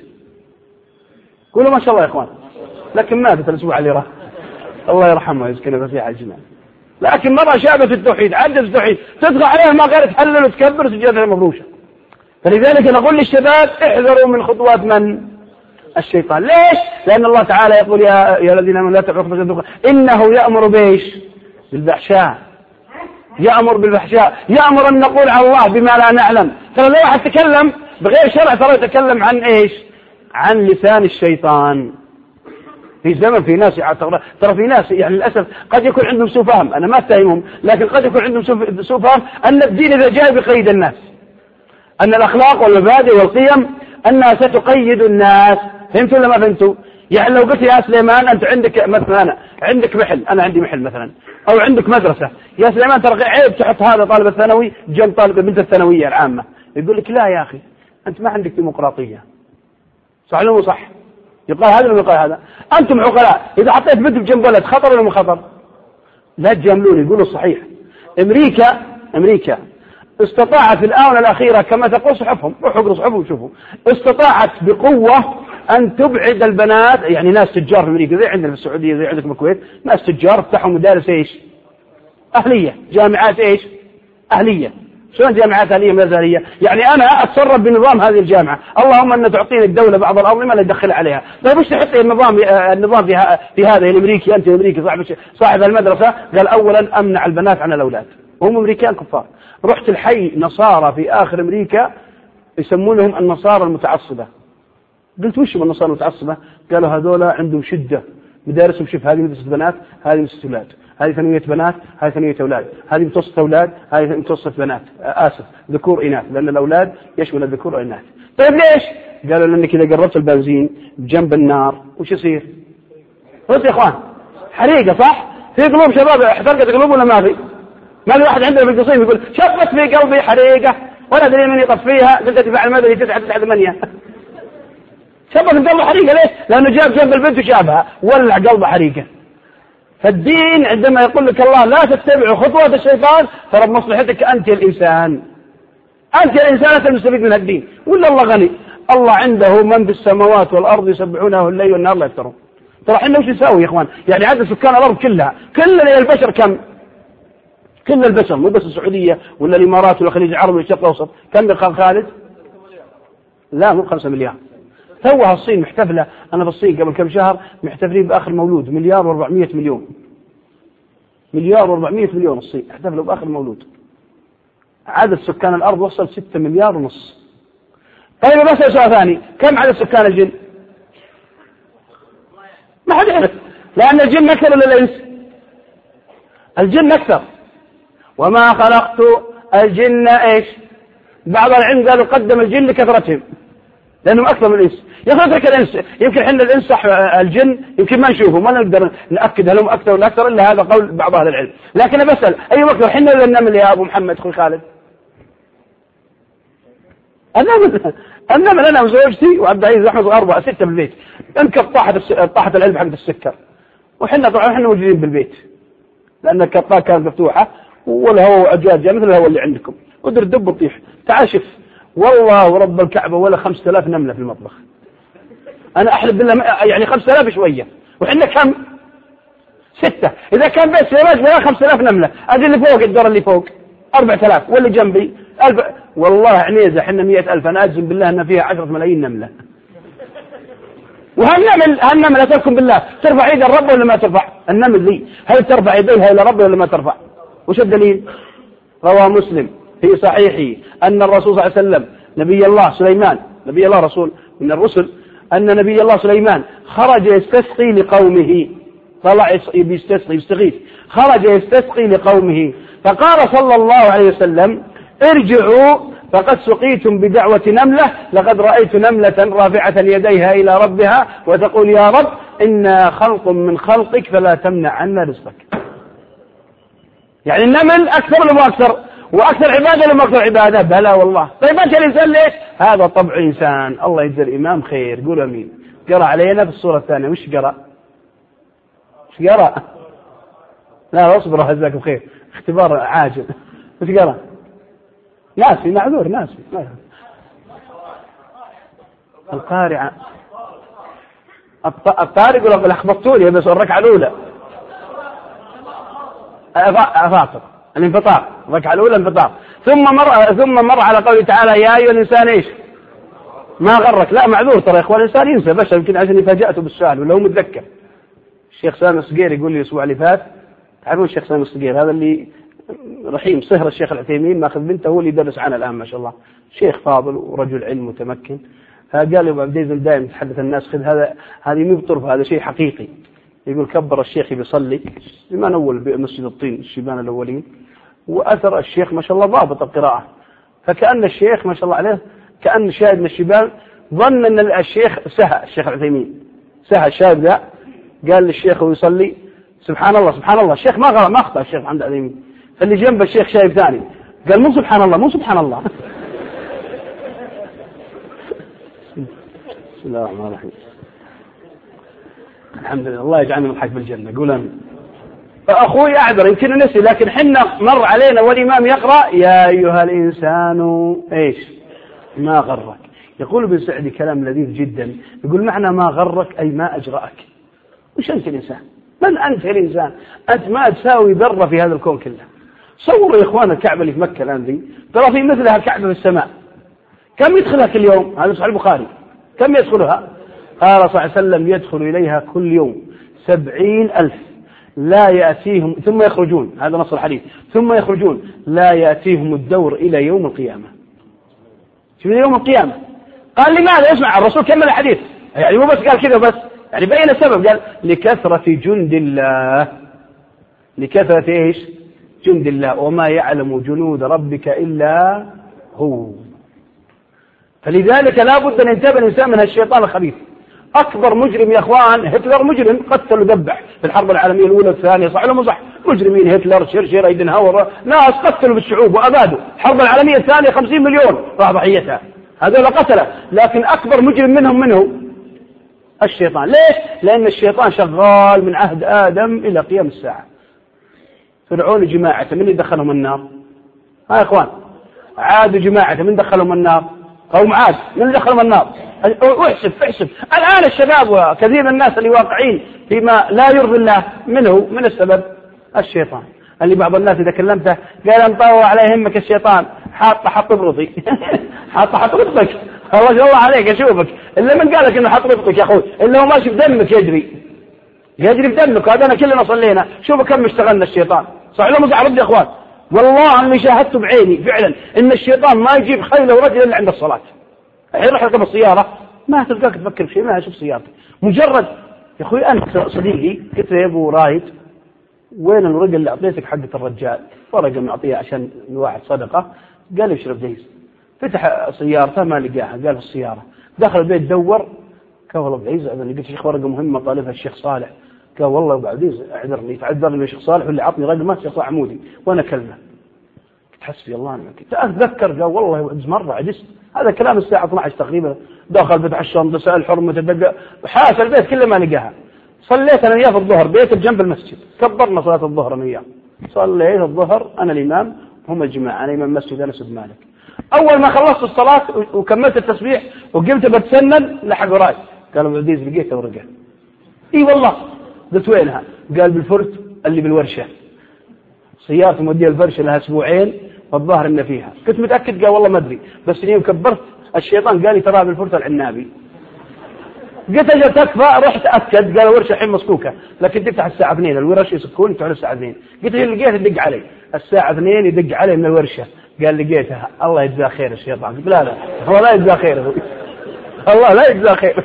قولوا ما شاء الله يا اخوان. لكن ماتت الاسبوع اللي راح، الله يرحمها ويسكنها فسيح الجنان. لكن مرة شابت التوحيد، عدت التوحيد، تدخل عليها ما غير تحلل وتكبر سجادها مفروشة. فلذلك نقول للشباب احذروا من خطوات من؟ الشيطان. ليش؟ لأن الله تعالى يقول يا الذين آمنوا لا تفعلوا خطوات إنه يأمر بإيش؟ بالفحشاء. يأمر بالفحشاء، يأمر أن نقول على الله بما لا نعلم. ترى لو واحد تكلم بغير شرع ترى يتكلم عن إيش؟ عن لسان الشيطان. في زمن في ناس ترى في ناس يعني للأسف قد يكون عندهم سوء فهم، أنا ما أتهمهم، لكن قد يكون عندهم سوء فهم أن الدين إذا جاء بقيد الناس، أن الأخلاق والمبادئ والقيم أنها ستقيد الناس. فهمتوا ولا ما فهمتوا؟ يعني لو قلت يا سليمان أنت عندك مثلا عندك محل، أنا عندي محل مثلا، أو عندك مدرسة، يا سليمان ترى عيب تحط هذا طالب الثانوي جنب طالب البنت الثانوية العامة. يقول لك لا يا أخي أنت ما عندك ديمقراطية. صح ولا مو صح؟ يقال هذا ولا يقال هذا؟ أنتم عقلاء، إذا حطيت بنت بجنب ولد خطر ولا مو خطر؟ لا تجاملوني، يقولوا الصحيح. أمريكا استطاعت في الآونة الأخيرة كما تقول صحفهم، روحوا اقروا صحفهم وشوفوا، استطاعت بقوة أن تبعد البنات. يعني ناس تجار في أمريكا زي عندنا في السعودية زي عندكم الكويت، ناس تجار فتحوا مدارس إيش؟ أهلية، جامعات إيش؟ أهلية. شلون جامعات أهلية مدارس أهلية؟ يعني أنا أتصرف بنظام هذه الجامعة، اللهم أن تعطيني الدولة بعض الأنظمة اللي تدخل عليها. طيب وش تحطي النظام في هذا الأمريكي؟ أنت أمريكي صاحب المدرسة قال أولا أمنع البنات عن الأولاد، وهم أمريكان كفار. رحت الحي نصارى في آخر أمريكا يسمونهم النصارى المتعصبة. قلت وش هم النصارى المتعصبة؟ قالوا هذولا عندهم شدة، مدارسهم شوف هذه مدرسة بنات، هذه مدرسة أولاد، هذه ثانوية بنات، هذه ثانوية أولاد، هذه متوسط أولاد، هذه متوسط بنات، ذكور إناث، لأن الأولاد يشمل الذكور والإناث. طيب ليش؟ قالوا لأنك إذا قربت البنزين بجنب النار وش يصير؟ بص يا إخوان حريقة صح؟ في قلوب شباب احترقت قلوب ولا ما في؟ ما في واحد عندنا في القصيم يقول شبت في قلبي حريقة ولا أدري من يطفيها، قلت تفعل المدري 9-8 شبت في قلبه حريقة. ليش؟ لأنه جاب جنب البنت وشابها ولع قلبه حريقة. فالدين عندما يقول لك الله لا تتبعوا خطوات الشيطان ترى بمصلحتك أنت الإنسان، أنت الإنسان المستفيد من الدين. ولا الله غني، الله عنده من في السماوات والأرض يسبحونه الليل والنهار لا يفترون. ترى احنا وش نسوي يا اخوان؟ يعني عدد سكان الارض كلها البشر كم؟ كل البشر مو بس السعوديه ولا الامارات ولا الخليج العربي والشرق الاوسط، كم يا خالد؟ لا مو 5 مليار. توها الصين محتفله، انا في الصين قبل كم شهر محتفلين باخر مولود 1,400 مليون. 1,400 مليون الصين احتفلوا باخر مولود. عدد سكان الارض وصل 6 مليار ونص. طيب بس سؤال ثاني، كم عدد سكان الجن؟ ما حد يعرف، لأن الجن أكثر ولا الإنس؟ الجن أكثر. وما خلقت الجن إيش؟ بعض العلم قالوا قدم الجن لكثرتهم لأنهم أكثر من الإنس. يخلق الإنس، يمكن حنا الإنس صح، الجن يمكن ما نشوفه، ما نقدر نأكد هل هم أكثر ولا أكثر، إلا هذا قول بعض أهل العلم. لكن بسأل أيهم أكثر، حنا ولا النمل يا أبو محمد أخوي خالد؟ النمل أنا وزوجتي وعبد العزيز أحمد وأربعة 6 بالبيت، انكب طاحت العلبة حق السكر، وحنا طبعا احنا موجودين بالبيت لأن الكطاء كانت مفتوحة والهواء أجواج مثل الهواء اللي عندكم، ودر دب وطيح. تعال شوف والله ورب الكعبة ولا 5000 نملة في المطبخ. أنا أحلف بالله يعني 5000 شوية، وحنا كم؟ 6. إذا كان بيت سيراج ولا 5000 نملة، أدي اللي فوق الدور اللي فوق 4000 واللي جنبي 1000. والله عنيزة حنا 100,000، أنا أجزم بالله أن فيها 10 ملايين نملة. وهالنملة تركم بالله ترفع ايد الرب ولا ما ترفع؟ النمل ذي هل ترفع يديها الى رب ولا ما ترفع؟ وش الدليل؟ روى مسلم في صحيحه ان الرسول صلى الله عليه وسلم نبي الله سليمان، نبي الله رسول من الرسل، ان نبي الله سليمان خرج يستسقي لقومه، طلع يستغيث، خرج يستسقي لقومه، فقال صلى الله عليه وسلم ارجعوا فقد سقيتم بدعوة نملة، لقد رأيت نملة رافعة يديها إلى ربها وتقول يا رب إنا خلق من خلقك فلا تمنع عنا رزقك. يعني النمل أكثر ولا أكثر؟ وأكثر عبادة ولا أكثر عبادة؟ بلى والله. طيب أنت الإنسان ليش؟ هذا طبع إنسان. الله يجزي الإمام خير، قول أمين. قرأ علينا في الصورة الثانية، وش قرأ؟ لا اصبر جزاكم خير، اختبار عاجل. وش قرأ؟ ناسي، معذور ناسي. القارعة، الطارق ولا لخبطتوني بس الركعة الأولى فاطر الانفطار، الركعة الأولى انفطار، ثم مر على قوله تعالى يا أيها الإنسان إيش ما غرك. لا معذور ترى يا إخوان، الإنسان ينسى بشر، يمكن عشان فاجأته بالسؤال ولا هو متذكر. الشيخ سامي الصقير يقول لي الأسبوع اللي فات، تعرفون الشيخ سامي الصقير هذا اللي رحيم صهر الشيخ العثيمين ماخذ بنته هو اللي يدرس عنه الآن ما شاء الله، شيخ فاضل ورجل علم متمكن. قال لي أبو عبد العزيز دائما يتحدث الناس خذ هذه مو بطرف، هذا شيء حقيقي. يقول كبر الشيخ بيصلي زمان أول بمسجد الطين الشيبان الأولين، وأثر الشيخ ما شاء الله ضابط القراءة، فكأن الشيخ ما شاء الله عليه كأن شاهد من الشيبان ظن أن الشيخ سهى، الشيخ العثيمين سهى الشاهد ذا، قال للشيخ ويصلي سبحان الله سبحان الله، الشيخ ما أخطأ الشيخ محمد العثيمين، فاللي جنب الشيخ شايف ثاني قال مو سبحان الله مو سبحان الله. بسم الله الرحمن الرحيم. الحمد لله الله يجعلنا من حق بالجنة، قول آمين. فأخوي أعذر يمكن نسي، لكن حنا مر علينا والإمام يقرأ يا أيها الإنسان إيش ما غرك. يقول ابن سعدي كلام لذيذ جدا، يقول معنى ما غرك أي ما أجرأك. وش أنت الإنسان؟ من أنت الإنسان؟ أنت ما تساوي ذرة في هذا الكون كله. صوروا يا إخوان الكعبة اللي في مكة الآن ذي، ترى في مثلها كعبة في السماء، كم يدخلها كل يوم؟ هذا صحيح البخاري، كم يدخلها؟ قال صلى الله عليه وسلم يدخل إليها كل يوم 70,000 لا يأتيهم ثم يخرجون، هذا نص الحديث، ثم يخرجون لا يأتيهم الدور إلى يوم القيامة. شو يوم القيامة؟ قال لماذا؟ اسمع الرسول كمل الحديث، يعني مو بس قال كذا بس، يعني بين السبب، قال لكثرة جند الله. لكثرة إيش؟ جند الله، وما يعلم جنود ربك إلا هو. فلذلك لا بد أن ينتبه الإنسان من الشيطان الخبيث. أكبر مجرم يا أخوان هتلر، مجرم قتل وذبح في الحرب العالمية الأولى والثانية، صح ولا مو صح؟ مجرمين هتلر شرشير ايدنهاور ناس قتلوا بالشعوب وأبادوا. الحرب العالمية الثانية 50 مليون راح ضحيتها، هذول قتله. لكن أكبر مجرم منهم الشيطان. ليش؟ لأن الشيطان شغال من عهد آدم إلى قيام الساعة. فرعون جماعته من يدخلهم النار؟ ها يا إخوان عاد جماعته من دخلهم النار؟ قوم عاد من دخلهم النار. احسب الآن الشباب وكثير من الناس اللي واقعين فيما لا يرضي الله من السبب الشيطان، اللي بعض الناس إذا كلمته قال انطوى على همك الشيطان حط برطي حط رطك. الله عليك أشوفك إلا من قالك إنه حط رطك يا أخوي، إلا هو ماشي بدمك يجري بدمك. وهذا كلنا صلينا، شوفوا كم اشتغلنا الشيطان. صح لو مزح رد يا أخوان، والله أنا شاهدت بعيني فعلا إن الشيطان ما يجيب خيله ورجل إلا عند الصلاة. الحين رح ركب السيارة ما تلقاك تفكر بشيء، ما أشوف سيارتك مجرد يا أخوي. أنت صديقي قلت له يا أبو رايد وين الورقة اللي أعطيتك حقة الرجال؟ ورقة معطيها عشان الواحد صدقة. قال اشرب ديز. فتح سيارته ما لقاها، قال في السيارة. دخل البيت دور، قال والله بعيز أنا لقيت شيخ ورقة مهمة طالبها الشيخ صالح. قال والله أبو عزيز اعذرني، تعذرني يا شيخ صالح واللي عطني رقمه الشيخ صالح عمودي وأنا كلمه. حسبي الله ونعم الوكيل. أتذكر قال والله يا مرة عجزت. هذا كلام الساعة 12 تقريبا. دخل فتح الشنطة سأل حرمة الدقة حاس البيت كله ما لقاها. صليت أنا وياه في الظهر بيت بجنب المسجد، كبرنا صلاة الظهر أنا وياه. صليت الظهر أنا الإمام هم الجماعة، أنا إمام مسجد أنس بن مالك. أول ما خلصت الصلاة وكملت التسبيح وقمت بتسنن لحق وراي قال أبو عزيز لقيت ورقة. إي والله. قلت وينها؟ قال بالفرت اللي بالورشة. سيارتي مودية الفرشة لها أسبوعين والظاهر إن فيها. كنت متأكد قال والله ما أدري، بس يوم كبرت الشيطان قال لي ترى بالفرت العنابي. قلت أجل تكفى، رحت أتأكد قال الورشة الحين مسكوكة لكن تفتح الساعة 2 الورشة يسكون يفتحون الساعة 2. قلت أجل لقيت يدق علي الساعة 2 يدق علي من الورشة. قال لقيتها الله يجزاه خير الشيطان. قلت لا هو لا يجزاه خير الله لا يجزاه خير.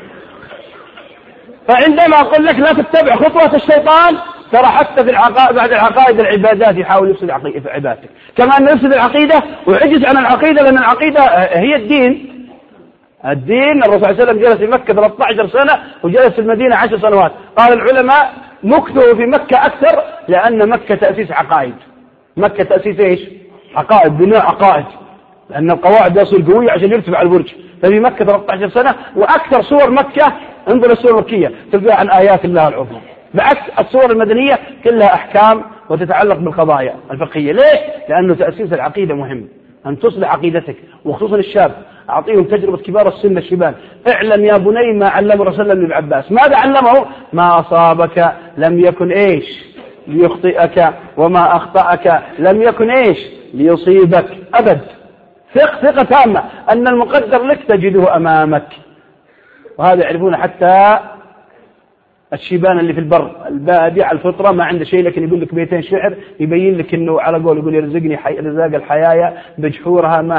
فعندما أقول لك لا تتبع خطوة الشيطان ترى حتى في العقائد بعد العقائد العبادات يحاول يفسد في عبادتك، كما أنه يفسد العقيدة ويعجز عن العقيدة، لأن العقيدة هي الدين. الرسول صلى الله عليه وسلم جلس في مكة 13 سنة وجلس في المدينة 10 سنوات. قال العلماء مكثه في مكة أكثر لأن مكة تأسيس عقائد. مكة تأسيس إيش؟ عقائد، بناء عقائد، لأن القواعد يصير قوية عشان يرتفع البرج. ففي مكة 13 سنة. وأكثر صور مكة انظر السور المكية تلقى عن آيات الله العظمى، بعكس الصور المدنية كلها أحكام وتتعلق بالقضايا الفقهية. ليش؟ لأنه تأسيس العقيدة مهم، أن تصلح عقيدتك، وخصوصا الشاب أعطيهم تجربة كبار السن الشبان. اعلم يا بني ما علم الرسول ابن عباس. ماذا علمه؟ ما أصابك لم يكن إيش ليخطئك، وما أخطأك لم يكن إيش ليصيبك أبد. ثقة تامة أن المقدر لك تجده أمامك. وهذا يعرفون حتى الشيبان اللي في البر البادي على الفطرة ما عنده شيء، لكن يقول لك بيتين شعر يبين لك انه على قول يقول يرزقني رزاق الحيايا بجحورها ما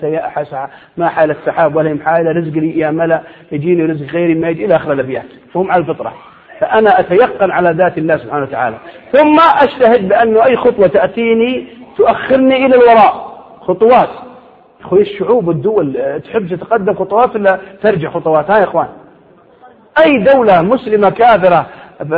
حال السحاب ولا محايل رزق لي يا ملا يجيني رزق غيري ما يجي إلى آخر الأبيات. فهم على الفطرة. فأنا أتيقن على ذات الله سبحانه وتعالى، ثم أجتهد بأنه أي خطوة تأتيني تؤخرني إلى الوراء. خطوات أخوي الشعوب والدول تحب تتقدم خطوات ولا ترجع خطوات؟ ها يا إخوان، أي دولة مسلمة كافرة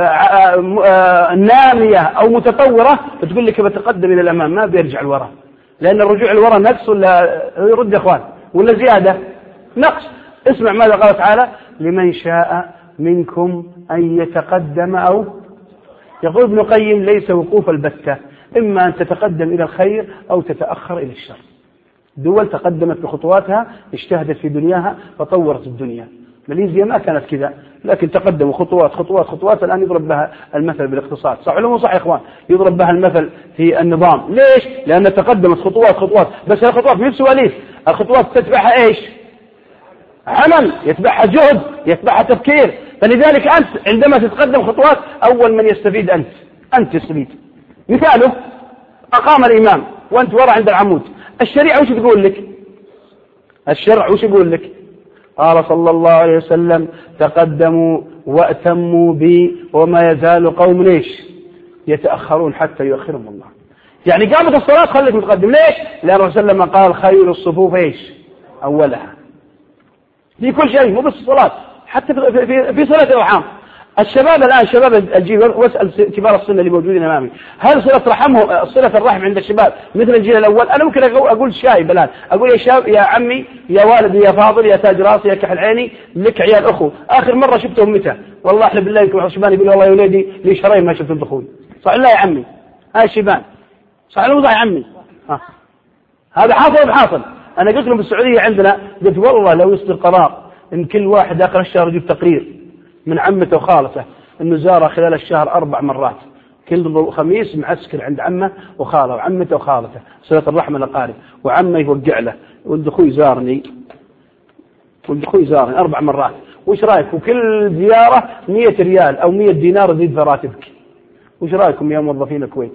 نامية أو متطورة بتقول لك بتقدم إلى الأمام ما بيرجع الوراء، لأن الرجوع الوراء نقص ولا يرد يا إخوان ولا زيادة؟ نقص. اسمع ماذا قال تعالى: لمن شاء منكم أن يتقدم أو يقول ابن القيم ليس وقوف البتة، إما أن تتقدم إلى الخير أو تتأخر إلى الشر. دول تقدمت بخطواتها اجتهدت في دنياها فطورت الدنيا. ماليزيا ما كانت كذا لكن تقدموا خطوات خطوات خطوات. الآن يضرب بها المثل بالاقتصاد، صح ولا مو صح يا إخوان؟ يضرب بها المثل في النظام. ليش؟ لأن تقدمت خطوات خطوات، بس الخطوات مو سواليف، الخطوات تتبعها إيش؟ عمل، يتبعها جهد، يتبعها تفكير. فلذلك أنت عندما تتقدم خطوات أول من يستفيد أنت تستفيد. مثاله أقام الإمام وأنت وراء عند العمود، الشريعة وش تقول لك؟ الشرع وش يقول لك؟ قال صلى الله عليه وسلم: تقدموا وأتموا بي وما يزال قوم ليش يتأخرون حتى يؤخرهم الله. يعني قامت الصلاة خليك متقدم. ليش؟ لأن الرسول لما قال: خير الصفوف ايش؟ أولها. في كل شيء، مو بس الصلاة، حتى في صلاة الأرحام. الشباب الآن شباب الجيل، واسأل كبار السن اللي موجودين أمامي، هل صلة الرحم عند الشباب مثل الجيل الأول؟ أنا ممكن أقول شايب الآن، أقول يا شاب يا عمي يا والدي يا فاضل يا تاج راسي يا كحل عيني لك عيال أخو، آخر مرة شفتهم متى؟ والله أحلف بالله يكون شبان يقول والله يا ولدي لي شهرين ما شفت الدخول. صح لا يا عمي؟ هاي شبان صح ولا مو صح يا عمي؟ هذا حاصل بحاصل. أنا قلت لهم بالسعودية عندنا، قلت والله لو يصدر قرار إن كل واحد آخر الشهر يجيب تقرير من عمته وخالته إنه زاره خلال الشهر 4 مرات، كل خميس معسكر عند عمه وخاله وعمته وخالته، صلة الرحمة الأقارب، وعمه يوقع له ولد أخوي زارني 4 مرات، وش رأيك؟ وكل زيارة 100 ريال أو 100 دينار يزيد في راتبك. وش رأيكم يا موظفين الكويت؟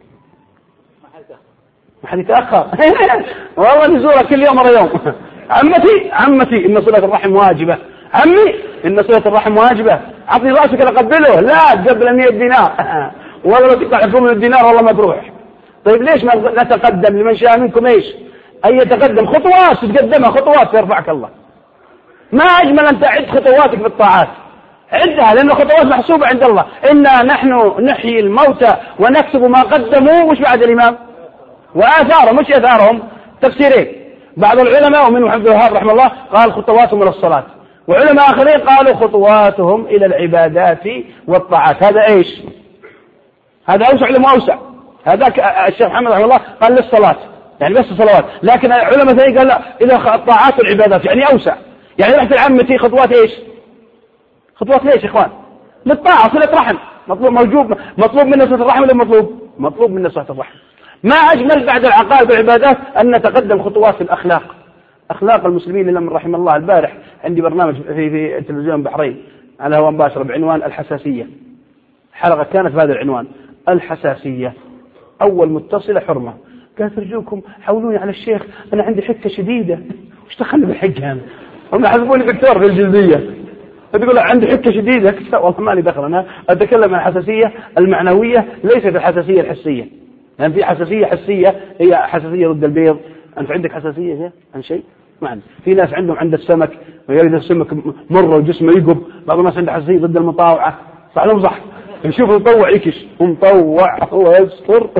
ما حد يتأخر والله نزوره كل يوم مرة يوم. عمتي إن صلة الرحم واجبة، عمي إن صلة الرحم واجبة، عطني رأسك أقبله، لا قبل 100 دينار والله لو تقطع حكومة الدينار والله ما تروح. طيب ليش ما نتقدم؟ لمن شاء منكم إيش أن يتقدم خطوات، تتقدمها خطوات يرفعك الله. ما أجمل أن تعد خطواتك في الطاعات، عدها لأنه خطوات محسوبة عند الله. إنا نحن نحيي الموتى ونكتب ما قدموا، وش بعد الإمام؟ وآثارهم، مش آثارهم، تفسيرين. بعض العلماء ومنهم عبد الوهاب رحمه الله قال خطواتهم إلى الصلاة، وعلماء آخرين قالوا خطواتهم إلى العبادات والطاعات. هذا إيش؟ هذا أوسع لما أوسع. هذاك الشيخ محمد رحمه الله قال للصلاة يعني بس الصلوات، لكن علماء ثانيين قال لا إلى الطاعات والعبادات يعني أوسع. يعني رحت لعمتي خطوات إيش؟ خطوات ليش يا إخوان؟ للطاعة، صلة رحم، مطلوب منا صلة الرحم ولا مطلوب منا صلة الرحم. ما أجمل بعد العقائد والعبادات أن نتقدم خطوات في الأخلاق، أخلاق المسلمين إلا من رحم الله. البارح عندي برنامج في التلفزيون البحرين على هواء مباشر بعنوان الحساسية، حلقة كانت بهذا العنوان الحساسية، أول متصلة حرمة. قالت أرجوكم حولوني على الشيخ أنا عندي حكة شديدة. وش دخلني بالحكة أنا؟ هم يحسبوني دكتور في الجلدية، تقول عندي حكة شديدة. والله ما لي دخل، أنا أتكلم عن الحساسية المعنوية ليست الحساسية الحسية. يعني في حساسية حسية هي حساسية ضد البيض. أنت عندك حساسية عن شيء؟ ما عندي. في ناس عندهم عند السمك ويريد السمك مرة وجسمه يقب، بعض الناس عنده حساسية ضد المطاوعة. صح ولا صح؟ نشوف المطوع يكش، مطوع هو يصفر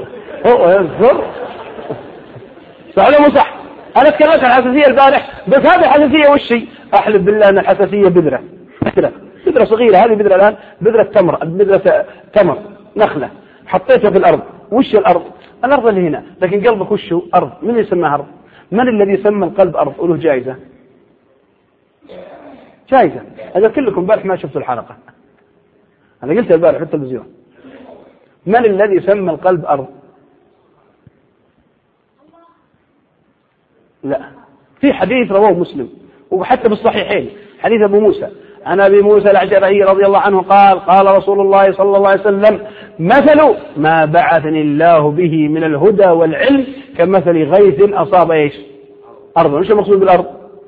صح ولا صح؟ أنا تكلمت عن الحساسية البارح، بس هذه الحساسية وش هي؟ أحلف بالله أن الحساسية بذرة صغيرة. هذه بذرة الآن بذرة تمر نخلة حطيتها في الأرض. وش الأرض اللي هنا، لكن قلبك وش هو؟ أرض. من اللي يسمى أرض؟ من الذي سمى القلب أرض وله جائزة؟ هذا كلكم بارح ما شفتوا الحلقة، أنا قلت البارح في التلفزيون. من الذي سمى القلب أرض؟ لا، في حديث رواه مسلم وحتى بالصحيحين، حديث أبو موسى عن أبي موسى الأشعري رضي الله عنه قال رسول الله صلى الله عليه وسلم مثل ما بعثني الله به من الهدى والعلم كمثل غيث أصاب إيش؟ أرض. وش المقصود بالأرض؟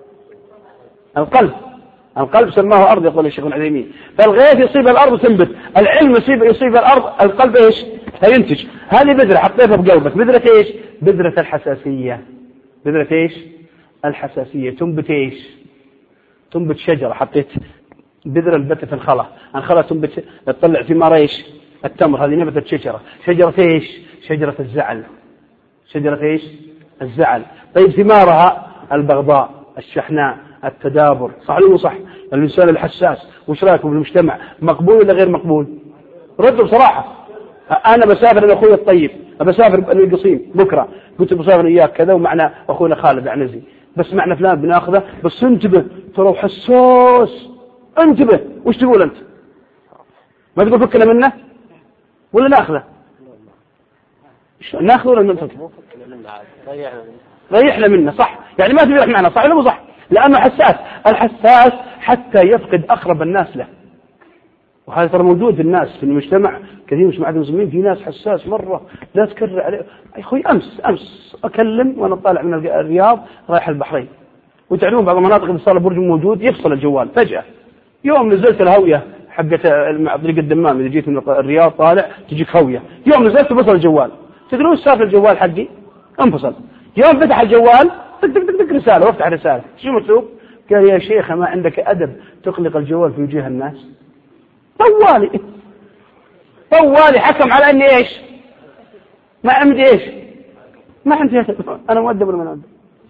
القلب سماه أرض يقول الشيخ العثيمين. فالغيث يصيب الأرض تنبت، العلم يصيب الأرض، القلب إيش؟ هينتج. هذه بذرة حطيتها بقلبك، بذرة إيش؟ بذرة الحساسية. بذرة إيش؟ الحساسية. تنبت إيش؟ تنبت شجرة. حطيت بذرة البتة في الخلا تنبت تطلع ثمار إيش؟ التمر. هذه نبتت شجرة إيش؟ شجرة الزعل. شجرة إيش؟ الزعل. طيب ثمارها البغضاء، الشحناء، التدابر. صح ولا صح؟ الإنسان الحساس. وش رأيكم بالمجتمع؟ مقبول ولا غير مقبول؟ ردوا بصراحة. أنا بسافر إلى أخوي الطيب، بسافر القصيم بكرة، قلت بسافر إياك كذا ومعنا أخونا خالد عنزي، بس معنا فلان بناخذه، بس انتبه ترى حساس، انتبه. وش تقول أنت؟ ما تقول فكنا منه ولا ناخذه؟ ناخذه ولا نتركه؟ ريحنا منه. صح، يعني ما تبيح معنا. صح ولا مو صح؟ لأنه حساس. الحساس حتى يفقد أقرب الناس له، وهذا ترى موجود في الناس في المجتمع كثير من جماعة المسلمين. في ناس حساس مرة لا تكرر عليه. أخوي أمس أكلم وأنا طالع من الرياض رايح البحرين، وتعلمون بعض المناطق اللي صار البرج موجود يفصل الجوال فجأة. يوم نزلت الهوية حقت طريق الدمام، إذا جيت من الرياض طالع تجيك هوية، يوم نزلت فصل الجوال. تدرون ايش صار في الجوال حقي؟ انفصل. يوم فتح الجوال دق رسالة، وافتح رسالة. شو مكتوب؟ قال يا شيخ ما عندك أدب تقلق الجوال في وجه الناس. طوالي حكم على أني إيش؟ ما عندي إيش؟ ما عندي أنا مؤدب ولا ما مؤدب؟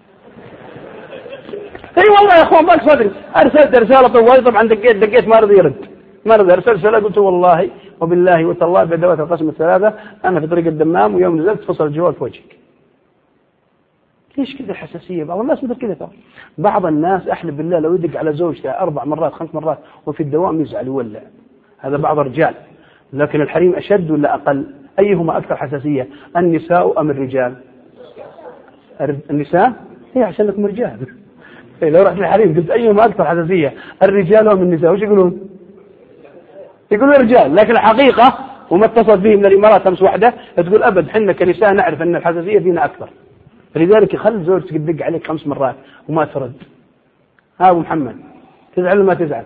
اي والله يا اخوان باك صدري. ارسلت رساله طوالي، طبعا دقيت ما رضي يرد، ارسلت رساله قلت والله وبالله وتالله بأدوات القسم الثلاثه انا في طريق الدمام، ويوم نزلت فصل الجوال في وجهك. ليش كذا الحساسية؟ بعض الناس مثل كذا. بعض الناس أحلف بالله لو يدق على زوجته 4 مرات 5 مرات وفي الدوام يزعل يولع. هذا بعض الرجال. لكن الحريم أشد ولا أقل؟ أيهما أكثر حساسية؟ النساء أم الرجال؟ النساء؟ هي عشان لكم رجال. لو رحت الحريم قلت أيهما أكثر حساسية؟ الرجال أم النساء؟ وش يقولون؟ يقولون الرجال. لكن الحقيقة وما اتصلت به من الإمارات أمس واحدة تقول أبد حنا كنساء نعرف أن الحساسية فينا أكثر. فلذلك خل زوجتك تدق عليك 5 مرات وما ترد. ها أبو محمد تزعل ولا ما تزعل؟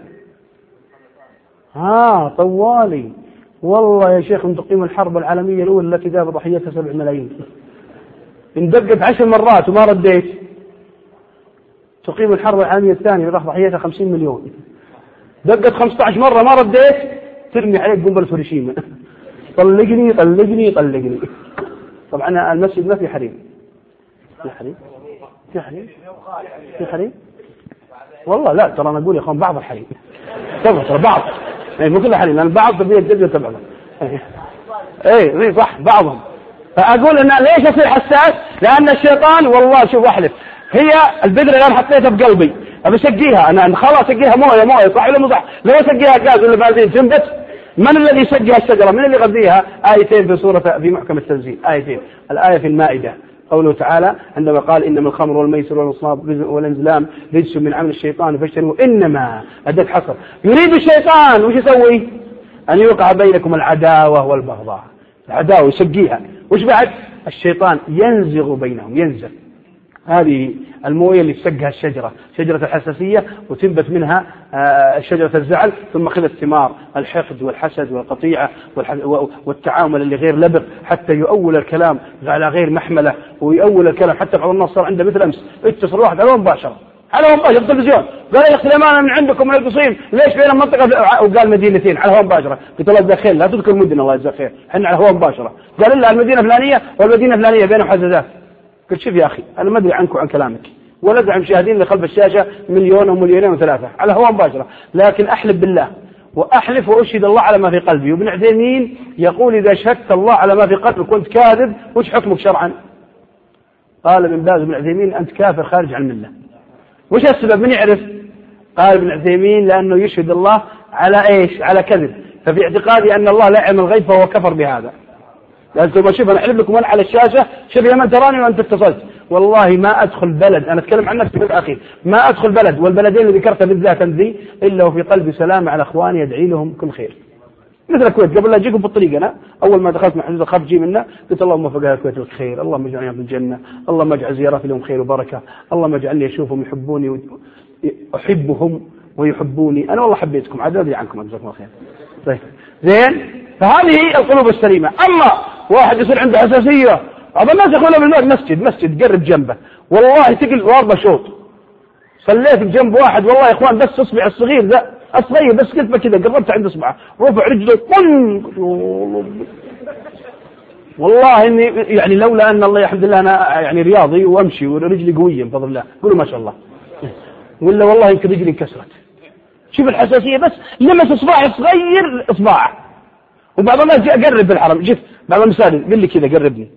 طوالي والله يا شيخ أن تقيم الحرب العالمية الأولى التي ذاب ضحيتها 7 ملايين. إن دقت 10 مرات وما رديت تقيم الحرب العالمية الثانية وراح ضحيتها 50 مليون. دقت 15 مرة ما رديت ترمي عليك قنبلة هيروشيما. طلقني طلقني طلقني. طبعا المسجد ما في حريم. في حريم؟ في حريم؟ في حريم؟ والله لا ترى أنا أقول يا أخوان بعض الحريم. ترى بعض. مو كل حريم لأن بعض تبيه الجزء تبعهم. إيه صح بعضهم. فأقول إن ليش أصير حساس؟ لأن الشيطان والله شوف أحلف هي البذرة اللي أنا حطيتها بقلبي أبي أسقيها أنا خلاص أسقيها موية صح ولا مو صح؟ لو أسقيها غاز ولا بنزين تنبت. من الذي يسقيها الشجرة؟ من اللي يغذيها؟ آيتين في سورة في محكم التنزيل. آيتين. الآية في المائدة قوله تعالى عندما قال إنما الخمر والميسر والأنصاب والأزلام رجس من عمل الشيطان فاجتنبوه. إنما أدت حصر يريد الشيطان وش يسوي؟ أن يوقع بينكم العداوة والبغضاء. العداوة يسقيها. وش بعد؟ الشيطان ينزغ بينهم ينزغ. هذه الموية اللي تسقها الشجرة شجرة الحساسية وتنبت منها شجرة الزعل ثم أخذت ثمار الحقد والحسد والقطيعة والتعامل اللي غير لبق حتى يؤول الكلام على غير محملة ويؤول الكلام حتى بعض الناس صار عنده مثل أمس اتصل واحد على مباشرة في التلفزيون قال يا أخي الأمانة من عندكم من القصيم ليش بين المنطقة وقال مدينتين على هواء مباشرة. قلت الله يجزاك خير لا تذكر مدن الله يجزاك خير احنا على هواء مباشرة. قال إلا المدينة الفلانية والمدينة الفلانية بينهم حزازات. قلت شوف يا أخي أنا ما أدري عنك وعن كلامك ولا أدري عن مشاهدين اللي خلف الشاشة 1 ومليونين و3 على هواء مباشرة. لكن أحلف بالله وأحلف وأشهد الله على ما في قلبي. وابن عثيمين يقول إذا شهدت الله على ما في قلبي كنت كاذب وش حكمك شرعا؟ قال ابن باز ابن عثيمين أنت كافر خارج عن الملة. وش السبب؟ من يعرف؟ قال ابن عثيمين لأنه يشهد الله على إيش؟ على كذب. ففي اعتقادي أن الله لا يعلم الغيب فهو كفر بهذا. لازم شوف أنا أحلف لكم أنا على الشاشة شوف يا من تراني وأنت اتصلت والله ما أدخل بلد أنا أتكلم عن نفسي في الأخير ما أدخل بلد والبلدين اللي ذكرتها بالذات ذي إلا وفي قلبي سلام على أخواني يدعي لهم كل خير. مثل الكويت قبل لا أجيكم بالطريق أنا أول ما دخلت محل الخط جي منا قلت اللهم وفق الكويت الخير اللهم اجعلني في الجنة اللهم اجعل زياراتي لهم خير وبركة اللهم اجعلني أشوفهم يحبوني أحبهم ويحبوني. أنا والله حبيتكم عاد أدري عنكم جزاكم الله خير. طيب زين. فهذه القلوب السليمة. أما واحد يصير عنده حساسية بعض الناس يقولون بالمسجد مسجد قرب جنبه والله تقل واربع شوط صليت بجنب واحد والله يا إخوان بس أصبع الصغير ذا الصغير بس كتفه كذا قربت عند أصبعه رفع رجله والله إني يعني لولا أن الله الحمد لله أنا يعني رياضي وأمشي ورجلي قوية بفضل الله قولوا ما شاء الله ولا والله يمكن رجلي انكسرت. شوف الحساسية بس لمس إصبعي صغير إصبعه. وبعض الناس قرب بالحرم شوف بعض المساجد قل لي كذا قربني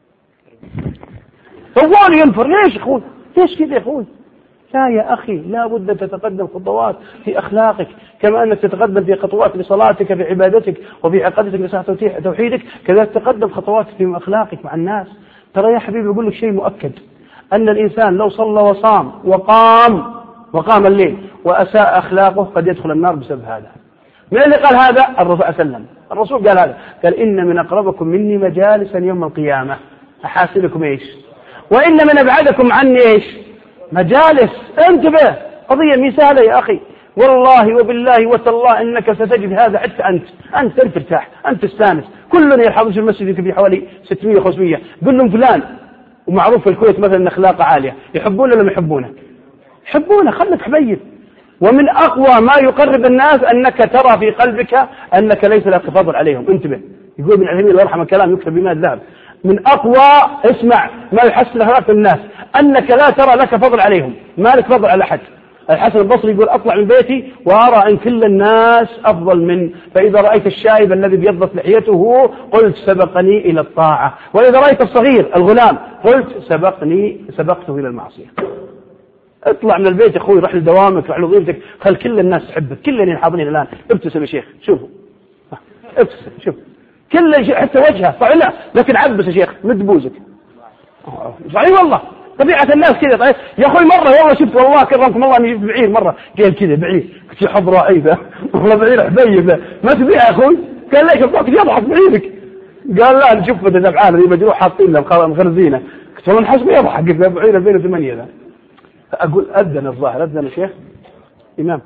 طوال ينفر ليش يا أخوي ليش كذا يا أخوي؟ لا يا أخي لا بد أن تتقدم خطوات في أخلاقك كما أنك تتقدم في خطوات لصلاتك في عبادتك وفي عقيدتك لصحة توحيدك كذلك تتقدم خطوات في أخلاقك مع الناس. ترى يا حبيبي أقول لك شيء مؤكد أن الإنسان لو صلى وصام وقام الليل وأساء أخلاقه قد يدخل النار بسبب هذا. من اللي قال هذا؟ الرسول صلى الله عليه وسلم. الرسول قال هذا قال إن من أقربكم مني مجالسا يوم القيامة أحاسنكم إيش وإن من أبعدكم عني إيش مجالس. انتبه قضية مي سهلة يا أخي والله وبالله وتالله إنك ستجد هذا حتى أنت ترتاح أنت تستانس. كلنا يلحظون في المسجد يمكن في حوالي 600 500 قل لهم فلان ومعروف في الكويت مثلا أخلاقه عالية يحبونه ولا يحبونه؟ يحبونه خلك حبيب. ومن أقوى ما يقرب الناس أنك ترى في قلبك أنك ليس لك فضل عليهم. انتبه يقول ابن عثيمين الله يرحمه كلام يكتب بماء الذهب من أقوى اسمع ما يحسن أخلاق الناس أنك لا ترى لك فضل عليهم ما لك فضل على أحد الحسن البصري يقول أطلع من بيتي وأرى أن كل الناس أفضل من، فإذا رأيت الشايب الذي بيضت لحيته قلت سبقني إلى الطاعة، وإذا رأيت الصغير الغلام قلت سبقته إلى المعصية. اطلع من البيت يا أخوي، روح لدوامك، روح لوظيفتك، خل كل الناس تحبك، كل اللي حاضرين الآن ابتسم يا شيخ، شوفوا ابتسم، شوف كل شيء حتى وجهه صحيح، لا لكن عبس يا شيخ مد بوزك صحيح والله، طبيعة الناس كذا. طيب يا أخوي مرة والله شفت والله كرمكم الله أني بعير مرة قال كذا بعير، كنت حضر عيبة والله بعير حبيبة ما تبيع يا أخوي، قال ليش أبغاك يضحك بعيرك، قال لا نشوف الذبعان اللي مجروح حاطين له مخرزينه، قلت والله نحسب يضحك، قلت له بعير 2008 ذا. أقول أذن الظاهر، أذن يا شيخ إمام.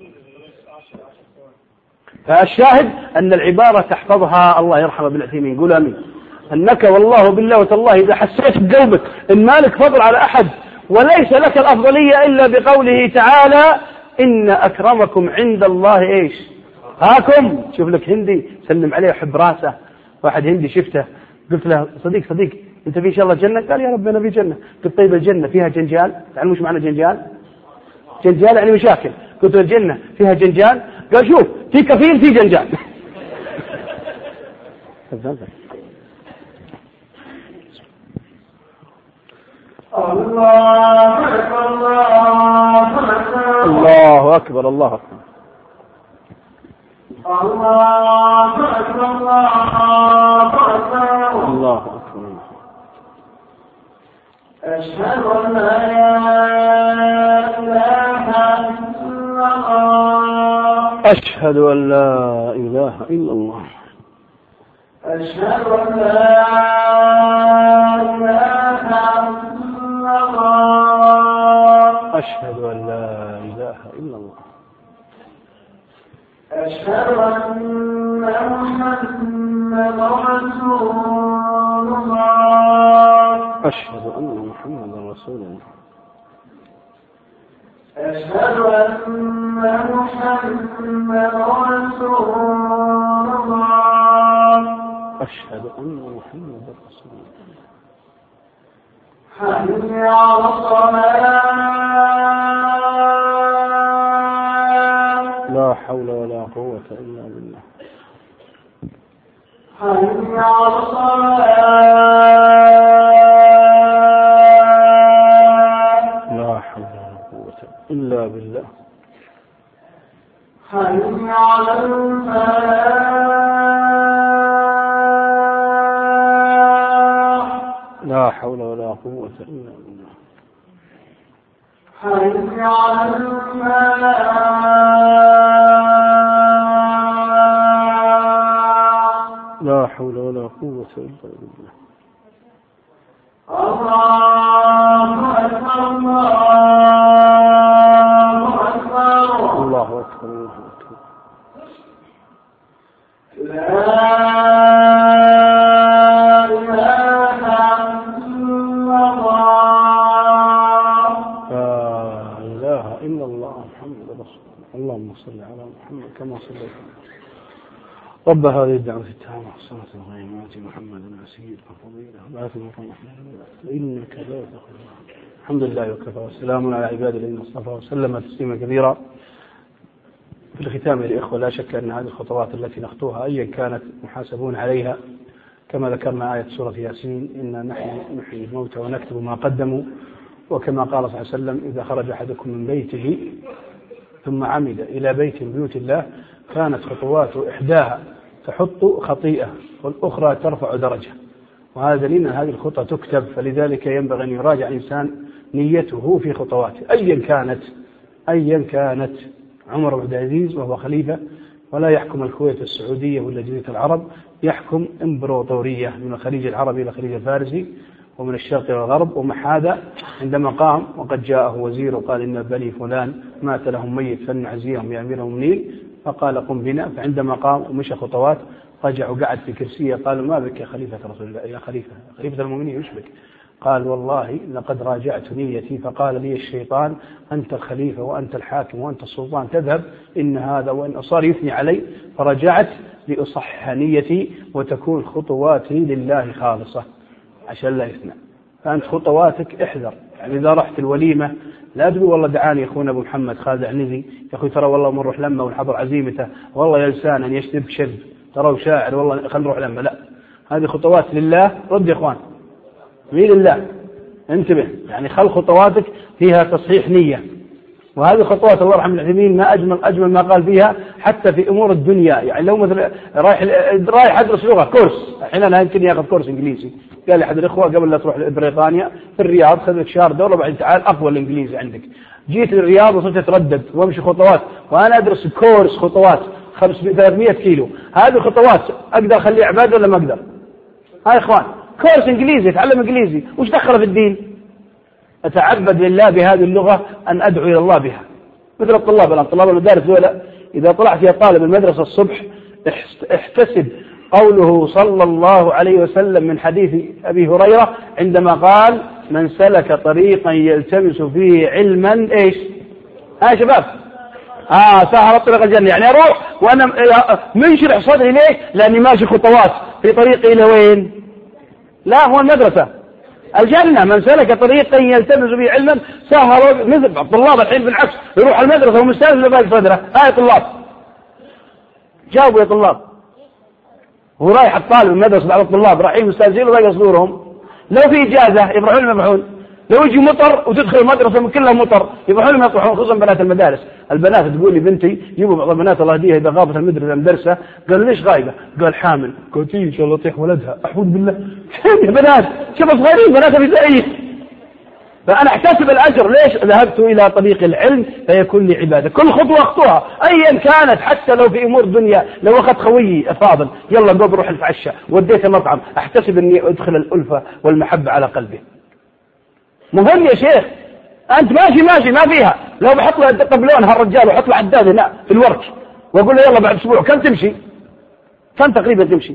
فالشاهد أن العبارة تحفظها، الله يرحمه ابن عثيمين يقول آمين، أنك والله بالله وتالله إذا حسيت بقلبك إن مالك فضل على أحد وليس لك الأفضلية إلا بقوله تعالى إن أكرمكم عند الله إيش هاكم. شوف لك هندي سلم عليه حب راسه، واحد هندي شفته قلت له صديق أنت في إن شاء الله جنة؟ قال يا رب أنا في جنة. قلت طيب الجنة فيها جنجال؟ تعلموا وش معنى جنجال؟ جنجال يعني مشاكل. قلت الجنة فيها جنجال؟ قال شوف في كفيل في جنجال. الله أكبر الله أكبر الله أكبر الله أكبر. أشهد أن لا إله إلا الله أشهد أن لا إله إلا الله أشهد أن لا إله إلا الله أشهد أن لا إله إلا الله أشهد أن محمدا رسول الله أشهد أن محمدا رسول الله أشهد أن محمدا رسول الله أشهد أن محمدا رسول الله حي على الصلاة لا حول ولا قوة إلا بالله حي على الصلاة لا حول ولا قوة إلا بالله حي على الفلاح لا حول ولا قوة إلا بالله حي على الفلاح لا حول ولا قوة إلا بالله الله أكبر الله أكبر الله أكبر لا إله إلا الله لا إله إلا الله محمد رسول الله. اللهم صل على محمد كما صليت رب هذه الدعوة التامة والصلاة القائمة محمد سيد الفضيلة وآت المقام إنك لا تخلف. الحمد لله وكفى والسلام على عباد الذين اصطفى وسلم تسليما كثيرا. في الختام يا إخوة لا شك أن هذه الخطوات التي نخطوها أيا كانت محاسبون عليها كما ذكرنا آية سورة ياسين إن نحن نحيي الموتى ونكتب ما قدموا، وكما قال صلى الله عليه وسلم إذا خرج أحدكم من بيته ثم عمد إلى بيت من بيوت الله كانت خطواته إحداها تحط خطيئة والأخرى ترفع درجة، وهذا دليل أن هذه الخطة تكتب. فلذلك ينبغي أن يراجع الإنسان نيته في خطواته أيا كانت. عمر بن عبد العزيز وهو خليفة ولا يحكم الكويت السعودية ولا جزيرة العرب، يحكم إمبراطورية من الخليج العربي إلى الخليج الفارسي ومن الشرق إلى الغرب. ومع هذا عندما قام وقد جاءه وزير وقال إن بني فلان مات لهم ميت فلنعزيهم يا أمير المؤمنين، فقال قم بنا. فعندما قام ومشى خطوات رجع وقعد في كرسيه قالوا ما بك يا خليفة رسول الله يا خليفة المؤمنين وش بك؟ قال والله لقد راجعت نيتي فقال لي الشيطان أنت الخليفة وأنت الحاكم وأنت السلطان تذهب إن هذا، وإن صار يثني علي فرجعت لأصحح نيتي وتكون خطواتي لله خالصة عشان لا يثنى. فأنت خطواتك احذر، يعني إذا رحت الوليمة لا تقول والله دعاني أخونا أبو محمد خالد عنزي يا أخوي ترى والله بنروح لمة ونحضر عزيمته والله يا لسان أن يشتب شر ترى شاعر والله خلينا نروح لمة. لا، هذه خطوات لله. رد يا إخوان، مين لله؟ انتبه، يعني خل خطواتك فيها تصحيح نية. وهذه خطوات الله يرحم العثيمين ما أجمل ما قال فيها حتى في أمور الدنيا. يعني لو مثلا رايح أدرس لغة كورس، الحين أنا يمكن ياخذ كورس إنجليزي، قال لي أحد الإخوة قبل لا تروح بريطانيا في الرياض خذ لك شهر دورة بعدين تعال أقوى الإنجليزي عندك. جيت للرياض وصرت أتردد وأمشي خطوات وأنا أدرس كورس خطوات 300 كيلو. هذه خطوات أقدر أخليه عبادة ولا ما أقدر؟ هاي إخوان كورس إنجليزي، أتعلم إنجليزي، وش دخله في الدين؟ أتعبد لله بهذه اللغة أن أدعو إلى الله بها. مثل الطلاب الآن، طلاب المدارس ذولا إذا طلعت يا طالب المدرسة الصبح احتسب قوله صلى الله عليه وسلم من حديث أبي هريرة عندما قال من سلك طريقا يلتمس فيه علما إيش؟ ها شباب، سهل طريق الجنة. يعني أروح وأنا منشرح صدري ليه؟ لأني ماشي خطوات في طريقي إلى وين؟ لا، هو المدرسة الجنة. من سلك طريقا يلتمس به علما سهل. مثل الطلاب الحين بالعكس يروح المدرسة ومستانس لباقي صدره. هاي طلاب جاوبوا يا طلاب، هو رايح الطالب المدرسة بعض الطلاب رايحين مستانسين وباقي صدورهم. لو في إجازة يفرحون يفرحون، لو يجي مطر وتدخل المدرسة من كلها مطر يفرحون يفرحون، خصوصا بنات المدارس. البنات تقول لي بنتي يجيبوا بعض البنات الله يهديها إذا غابت المدرسة مدرسة، قالوا ليش غايبة؟ قال حامل. قلت إن شاء الله تطيح ولدها. أعوذ بالله، يا بنات شوف صغيرين بنات في زيي. فأنا أحتسب الأجر. ليش؟ ذهبت إلى طريق العلم فيكون لي عبادة. كل خطوة أخطوها أيا كانت، حتى لو في أمور دنيا. لو أخذت خويي أفاضل يلا قبل روح نتعشى وديته مطعم، أحتسب أني أدخل الألفة والمحبة على قلبه. مهم يا شيخ، أنت ماشي ما فيها. لو بحط له قبلون هالرجال وحط له عداد هنا في الورك وأقول له يلا بعد أسبوع كم تمشي؟ كم تقريبا تمشي؟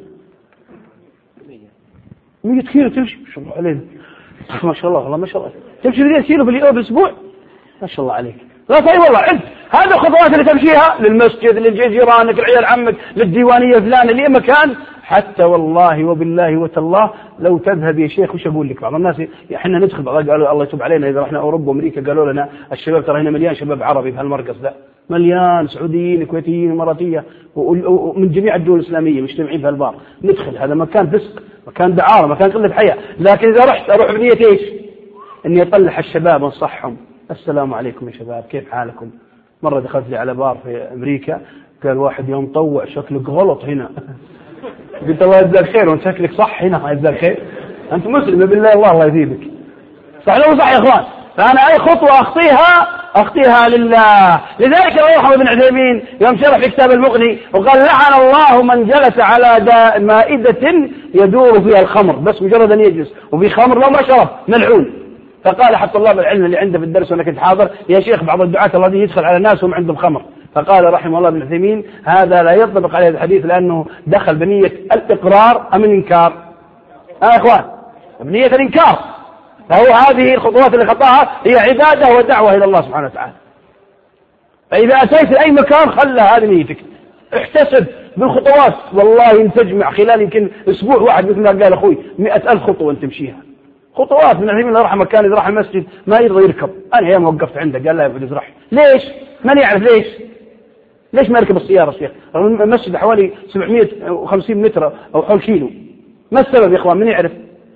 100 كيلو تمشي. ما شاء الله عليك، ما شاء الله والله ما شاء الله. تمشي 100 كيلو بالأسبوع؟ ما شاء الله عليك. لا طيب والله عد هذه الخطوات اللي تمشيها للمسجد، لجيرانك، لعيال عمك، للديوانية فلان، لأي مكان. حتى والله وبالله وتالله لو تذهب يا شيخ، وش أقول لك؟ بعض الناس احنا ندخل بعض قالوا الله يتوب علينا إذا رحنا أوروبا وأمريكا، قالوا لنا الشباب ترى هنا مليان شباب عربي في هالمركز ده، مليان سعوديين كويتيين إماراتية ومن جميع الدول الإسلامية مجتمعين في هالبار. ندخل هذا مكان فسق، مكان دعارة، مكان قلة حياة. لكن إذا رحت أروح بنية إيش؟ إني أطلع الشباب وانصحهم، السلام عليكم يا شباب كيف حالكم؟ مرة دخلت لي على بار في أمريكا قال واحد يوم طوع شكلك غلط هنا. قلت الله يجزاك خير، وانت شكلك صح هنا يجزاك خير، أنت مسلم بالله الله يزيدك. صح لو صح يا إخوان. فأنا أي خطوة أخطيها لله. لذلك الله يرحمه ابن عثيمين يوم شرح في كتاب المغني وقال لعن الله من جلس على مائدة يدور فيها الخمر، بس مجرد أن يجلس وفي خمر لو ما شرب ملعون. فقال حتى طلاب العلم اللي عنده في الدرس وانا كنت حاضر يا شيخ بعض الدعاة الذي يدخل على ناس وهم عندهم خمر، فقال رحمه الله ابن عثيمين هذا لا ينطبق عليه الحديث لأنه دخل بنية الإقرار أم الإنكار؟ يا إخوان بنية الإنكار. فهو هذه الخطوات اللي خطاها هي عبادة ودعوة إلى الله سبحانه وتعالى. فإذا أتيت أي مكان خلى هذه نيتك، احتسب بالخطوات. والله إن تجمع خلال يمكن أسبوع واحد مثل ما قال أخوي 100,000 خطوة أنت تمشيها. خطوات. من عثيمين الله يرحمه كان إذا راح المسجد ما يرضى يركب. أنا يوم وقفت عنده قال لا يا ابن ازرح. ليش؟ من يعرف ليش ما يركب السيارة الشيخ؟ المسجد حوالي 750 متر أو حول كيلو. ما السبب يا إخوان؟ من يعرف؟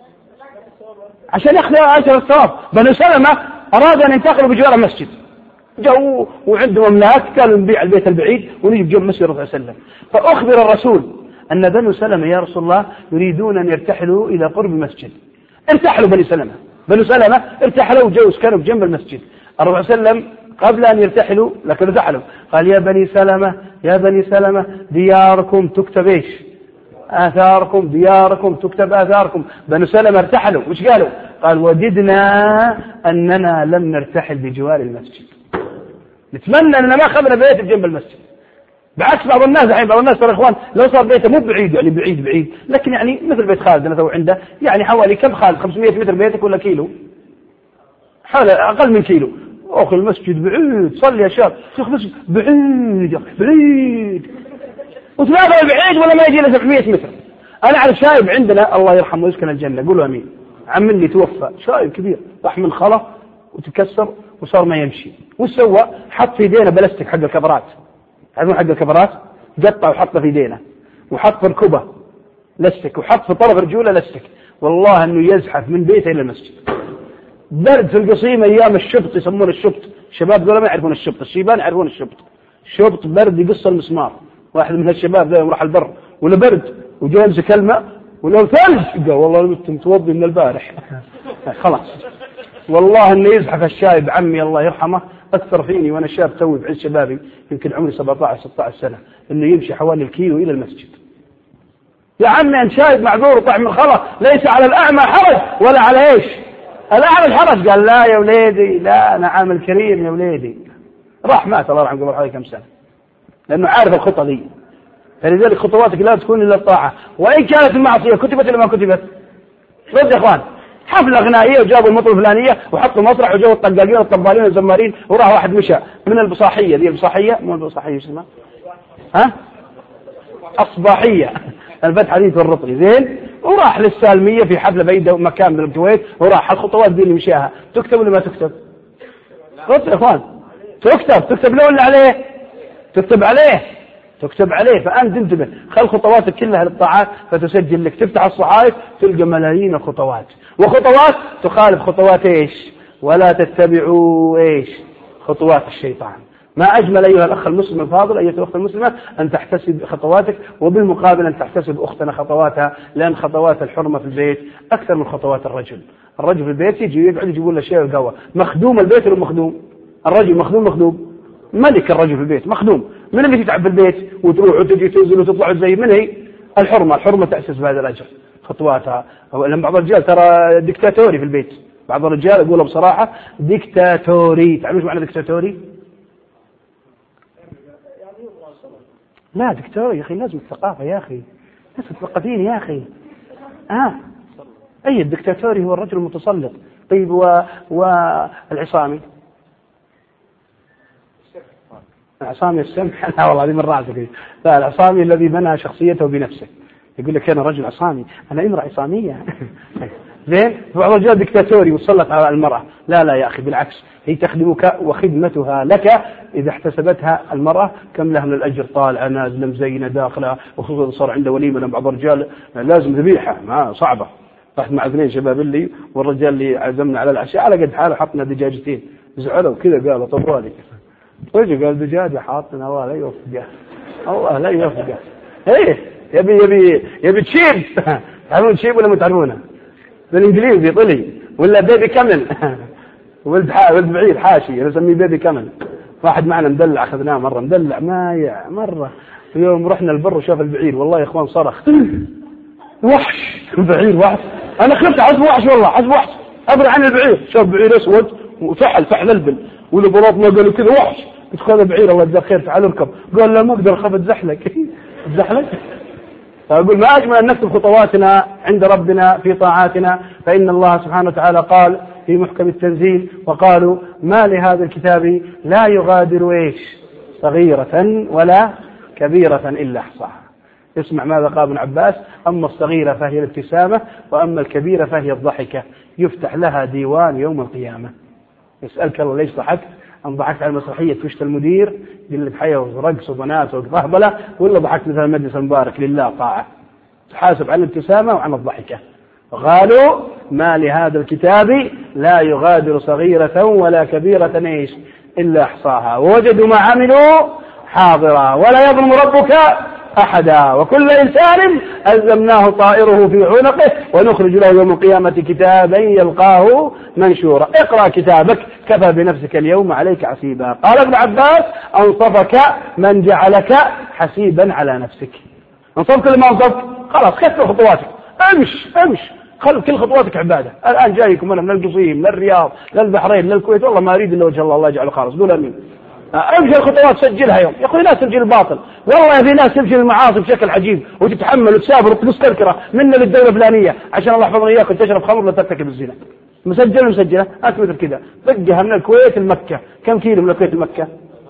عشان يأخذ 10 الثواب. بنو سلمة أراد أن ينتقلوا بجوار المسجد، جو وعندهم أملاك، قالوا نبيع البيت البعيد ونجي بجنب مسجد الرسول صلى الله عليه وسلم. فأخبر الرسول أن بنو سلمة يا رسول الله يريدون أن يرتحلوا إلى قرب المسجد. ارتحلوا بنو سلمة ارتحلوا وجوز كانوا بجنب المسجد. الرسول صلى الله عليه وسلم قبل أن يرتحلوا لكن ارتحلوا قال يا بني سلمة دياركم تكتب إيش؟ آثاركم. دياركم تكتب آثاركم. بنو سلمة ارتحلوا، وش قالوا؟ قال وددنا أننا لم نرتحل بجوار المسجد، نتمنى أننا ما خذنا بيت بجنب المسجد. بعكس بعض الناس الحين، بعض الناس ترى إخوان لو صار بيته مو بعيد يعني بعيد لكن يعني مثل بيت خالد أنا تو عنده يعني حوالي كم خالد 500 متر بيتك ولا كيلو؟ حوالي أقل من كيلو. أخي المسجد بعيد، صلي يا شاب شيخ مسجد بعيد وتلاقى بعيد ولا ما يجي له 700 متر. أنا أعرف شايب عندنا الله يرحمه ويسكن الجنة قولوا أمين، عم اللي توفى شايب كبير راح من خلا وتكسر وصار ما يمشي. وش سوى؟ حط في يدينا بلاستيك حق الكبرات، تعرفون حق الكبرات، قطع وحطه في يدينا، وحط في ركبه لاستيك، وحط في طرف رجوله لاستيك. والله انه يزحف من بيته الى المسجد. برد في القصيم ايام الشبط، يسمونه الشبط، الشباب ذولا ما يعرفون الشبط، الشيبان يعرفون الشبط. شبط برد يقص المسمار. واحد من هالشباب ذا راح البر ولا برد وجاء يمسك الماء ولو ثلج، قال والله انت متوضي من البارح. خلاص والله انه يزحف الشايب. عمي الله يرحمه اثر فيني وانا شاب توي بعز شبابي، يمكن عمري 17 16 سنه، انه يمشي حوالي الكيلو الى المسجد. يا عمي انت شايب معذور وطعم من الخلا، ليس على الاعمى حرج ولا على ايش؟ الاعمى حرج. قال لا يا وليدي، لا انا عامل كريم يا وليدي. راح مات الله يرحمه قبل حوالي كم سنه، لانه عارف الخطه دي. فلذلك خطواتك لا تكون الا الطاعه، وان كانت المعصيه كتبت ولا ما كتبت. رد يا اخوان، حفله غنائيه وجابوا المطرب الفلانيه وحطوا مسرح وجابوا الطقاقين والطبالين والزمارين، وراح واحد مشى من البصاحيه، دي البصاحيه مو البصاحيه شو اسمها؟ ها؟ اصباحيه الفتحه دي الرطري زين، وراح للسالميه في حفله بعيد مكان من الكويت، وراح. الخطوات دي اللي مشاها تكتب ولا ما تكتب؟ رد يا اخوان، تكتب له ولا عليه؟ تكتب عليه. فأنت انتبه، خل خطواتك كلها للطاعات فتسجل لك، تفتح الصحائف تلقى ملايين الخطوات، وخطوات تخالف خطوات ايش؟ ولا تتبعوا ايش؟ خطوات الشيطان. ما أجمل أيها الأخ المسلم الفاضل، أيها الأخت المسلمة، أن تحتسب خطواتك، وبالمقابل أن تحتسب أختنا خطواتها، لأن خطوات الحرمة في البيت أكثر من خطوات الرجل. الرجل في البيت يجي يقعد يجيبون له شيء والقهوة. مخدوم البيت ولا مخدوم؟ الرجل مخدوم. ملك الرجل في البيت مخدوم. من اللي تتعب في البيت وتروح وتجي تنزل وتطلع وتزين؟ من هي؟ الحرمة تأسس بهذا الأجر. خطواتها. لأن بعض الرجال ترى ديكتاتوري في البيت، بعض الرجال أقوله بصراحة ديكتاتوري. تعرفون ايش معنى ديكتاتوري؟ لا دكتور يا أخي لازم الثقافة يا أخي، لازم مثقفين يا أخي. أي الدكتاتوري هو الرجل المتسلط. طيب والعصامي؟ العصامي السمح لا والله هذه من راسك. لا، العصامي الذي بنى شخصيته بنفسه، يقول لك أنا رجل عصامي، أنا امرأة عصامية. زين. بعض الرجال دكتاتوري وتسلط على المرأة. لا يا أخي، بالعكس، هي تخدمك وخدمتها لك إذا احتسبتها المرأة كم لها من الأجر، طالعة نازلة مزينة داخلة، وخصوصا صار عنده وليمة. لأن بعض الرجال لازم ذبيحة ما صعبة. رحت مع اثنين شباب اللي والرجال اللي عزمنا على العشاء على قد حاله، حطنا دجاجتين، زعلوا كذا قالوا طوالي وجه قال دجاجة حاطنا والله لا يوفقه، الله لا يوفقه. ايه يبي تشيب. تعرفون تشيب ولا ما تعرفونه؟ بالانجليزي طلي ولا بيبي كامل. ولد بعيد حاشي، نسميه بيبي كامل. واحد معنا مدلع اخذناه مره، مدلع مايع مره. في يوم رحنا البر وشاف البعير، والله يا اخوان صرخ وحش. البعير وحش، انا خفت حسب وحش، والله حسب وحش. ابرع عن البعير، شاف بعير اسود وفحل البل، والبراط ما قالوا كذا وحش. قلت خذ بعير الله يجزاك خير تعال اركب. قال لا ما اقدر، خاف اتزحلق. فأقول ما أجمل أن نكتب خطواتنا عند ربنا في طاعاتنا، فإن الله سبحانه وتعالى قال في محكم التنزيل: وقالوا ما لهذا الكتاب لا يغادر إيش صغيرة ولا كبيرة إلا أحصاها. اسمع ماذا قال ابن عباس: أما الصغيرة فهي الابتسامة، وأما الكبيرة فهي الضحكة، يفتح لها ديوان يوم القيامة. يسألك الله ليش ضحكت؟ أم ضحكت على مسرحية وشت المدير اللي بحياة ورقص وبنات وقهبلة، ولا ضحكت مثل المجلس المبارك لله طاعة؟ تحاسب عن الابتسامة وعن الضحكة. قالوا ما لهذا الكتاب لا يغادر صغيرة ولا كبيرة إيش إلا أحصاها، ووجدوا ما عملوا حاضرا ولا يظلم ربك أحدا، وكل إنسان ألزمناه طائره في عنقه ونخرج له يوم القيامة كتابا يلقاه منشورا. اقرأ كتابك كفى بنفسك اليوم عليك حسيبا. قال ابن عباس: أنصفك من جعلك حسيبا على نفسك. أنصفك لما أنصفك خلاص كثر خطواتك، امش خل كل خطواتك عبادة. الآن جايكم أنا من القصيم للرياض للبحرين للكويت، والله ما أريد إلا وجه الله يجعله خالص. قول أمين. امشي الخطوات سجلها يوم. يا اخوي ناس تسجل الباطل، والله في ناس تمشي المعاصي بشكل عجيب وتتحمل وتسافر وتقص تذكره منا للدوله الفلانيه عشان الله يحفظنا اياك وتشرب خمر ولا ترتكب الزنا. مسجله انت مثل كذا. دقها من الكويت لمكه، كم كيلو من الكويت لمكه؟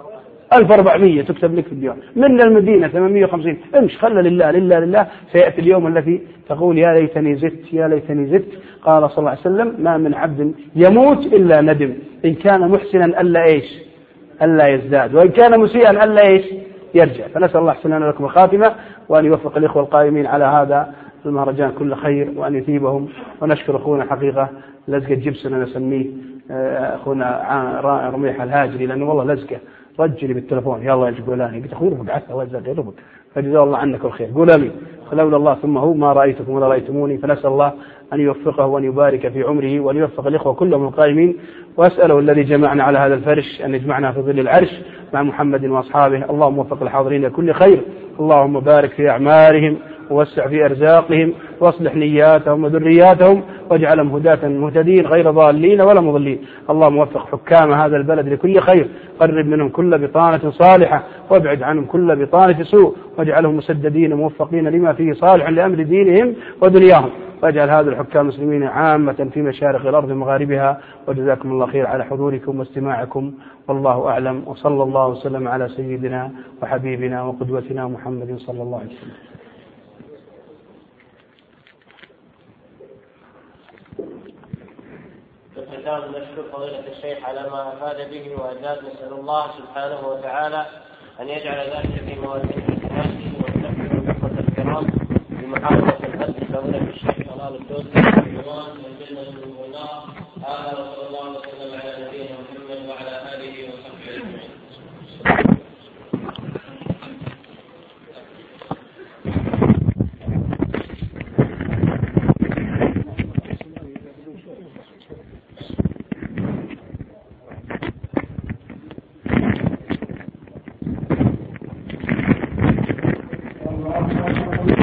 1400 تكتب لك في الديوان، من المدينة 850، امش خلى لله لله لله. سيأتي اليوم الذي تقول يا ليتني زدت يا ليتني زدت. قال صلى الله عليه وسلم ما من عبد يموت إلا ندم، إن كان محسنا ألا إيش ألا يزداد، وإن كان مسيئا ألا إيش يرجع. فنسأل الله حسنا لكم الخاتمة، وأن يوفق الإخوة القائمين على هذا المهرجان كل خير، وأن يثيبهم. ونشكر أخونا حقيقة لزقة جبسون أنا أسميه، أخونا رميح الهاجري، لأنه والله لزقة رجلي بالتلفون يلا يا جبلاني، قلت أخوي بعثها وزق يربط، فجزاه الله عنك الخير. قول آمين. فلولا الله ثم هو ما رأيتكم ولا رأيتموني. فنسأل الله أن يوفقه وأن يبارك في عمره، وأن يوفق الإخوة كلهم القائمين. وأسأله الذي جمعنا على هذا الفرش أن يجمعنا في ظل العرش مع محمد وأصحابه. اللهم وفق الحاضرين لكل خير، اللهم بارك في أعمارهم ووسع في أرزاقهم، واصلح نياتهم وذرياتهم، واجعلهم هداة مهتدين غير ضالين ولا مضلين. اللهم وفق حكام هذا البلد لكل خير، قرب منهم كل بطانة صالحة، وابعد عنهم كل بطانة سوء، واجعلهم مسددين موفقين لما فيه صالح لأمر دينهم ودنياهم. واجعل هذا الحكام المسلمين عامة في مشارق الأرض ومغاربها. وجزاكم الله خير على حضوركم واستماعكم، والله أعلم. وصلى الله وسلم على سيدنا وحبيبنا وقدوتنا محمد صلى الله عليه وسلم. نشكر فضيلة الشيخ على ما أفاد به وأجاد. نسأل الله سبحانه وتعالى أن يجعل ذلك في موازين حسناته، ونذكر الأخوة الكرام بمحاولة الحث فضيلة الشيخ طلال الدوسري والرضوان والجنة والنار. هذا وصلى الله وسلم على نبينا محمد وعلى آله وصحبه أجمعين. Thank you.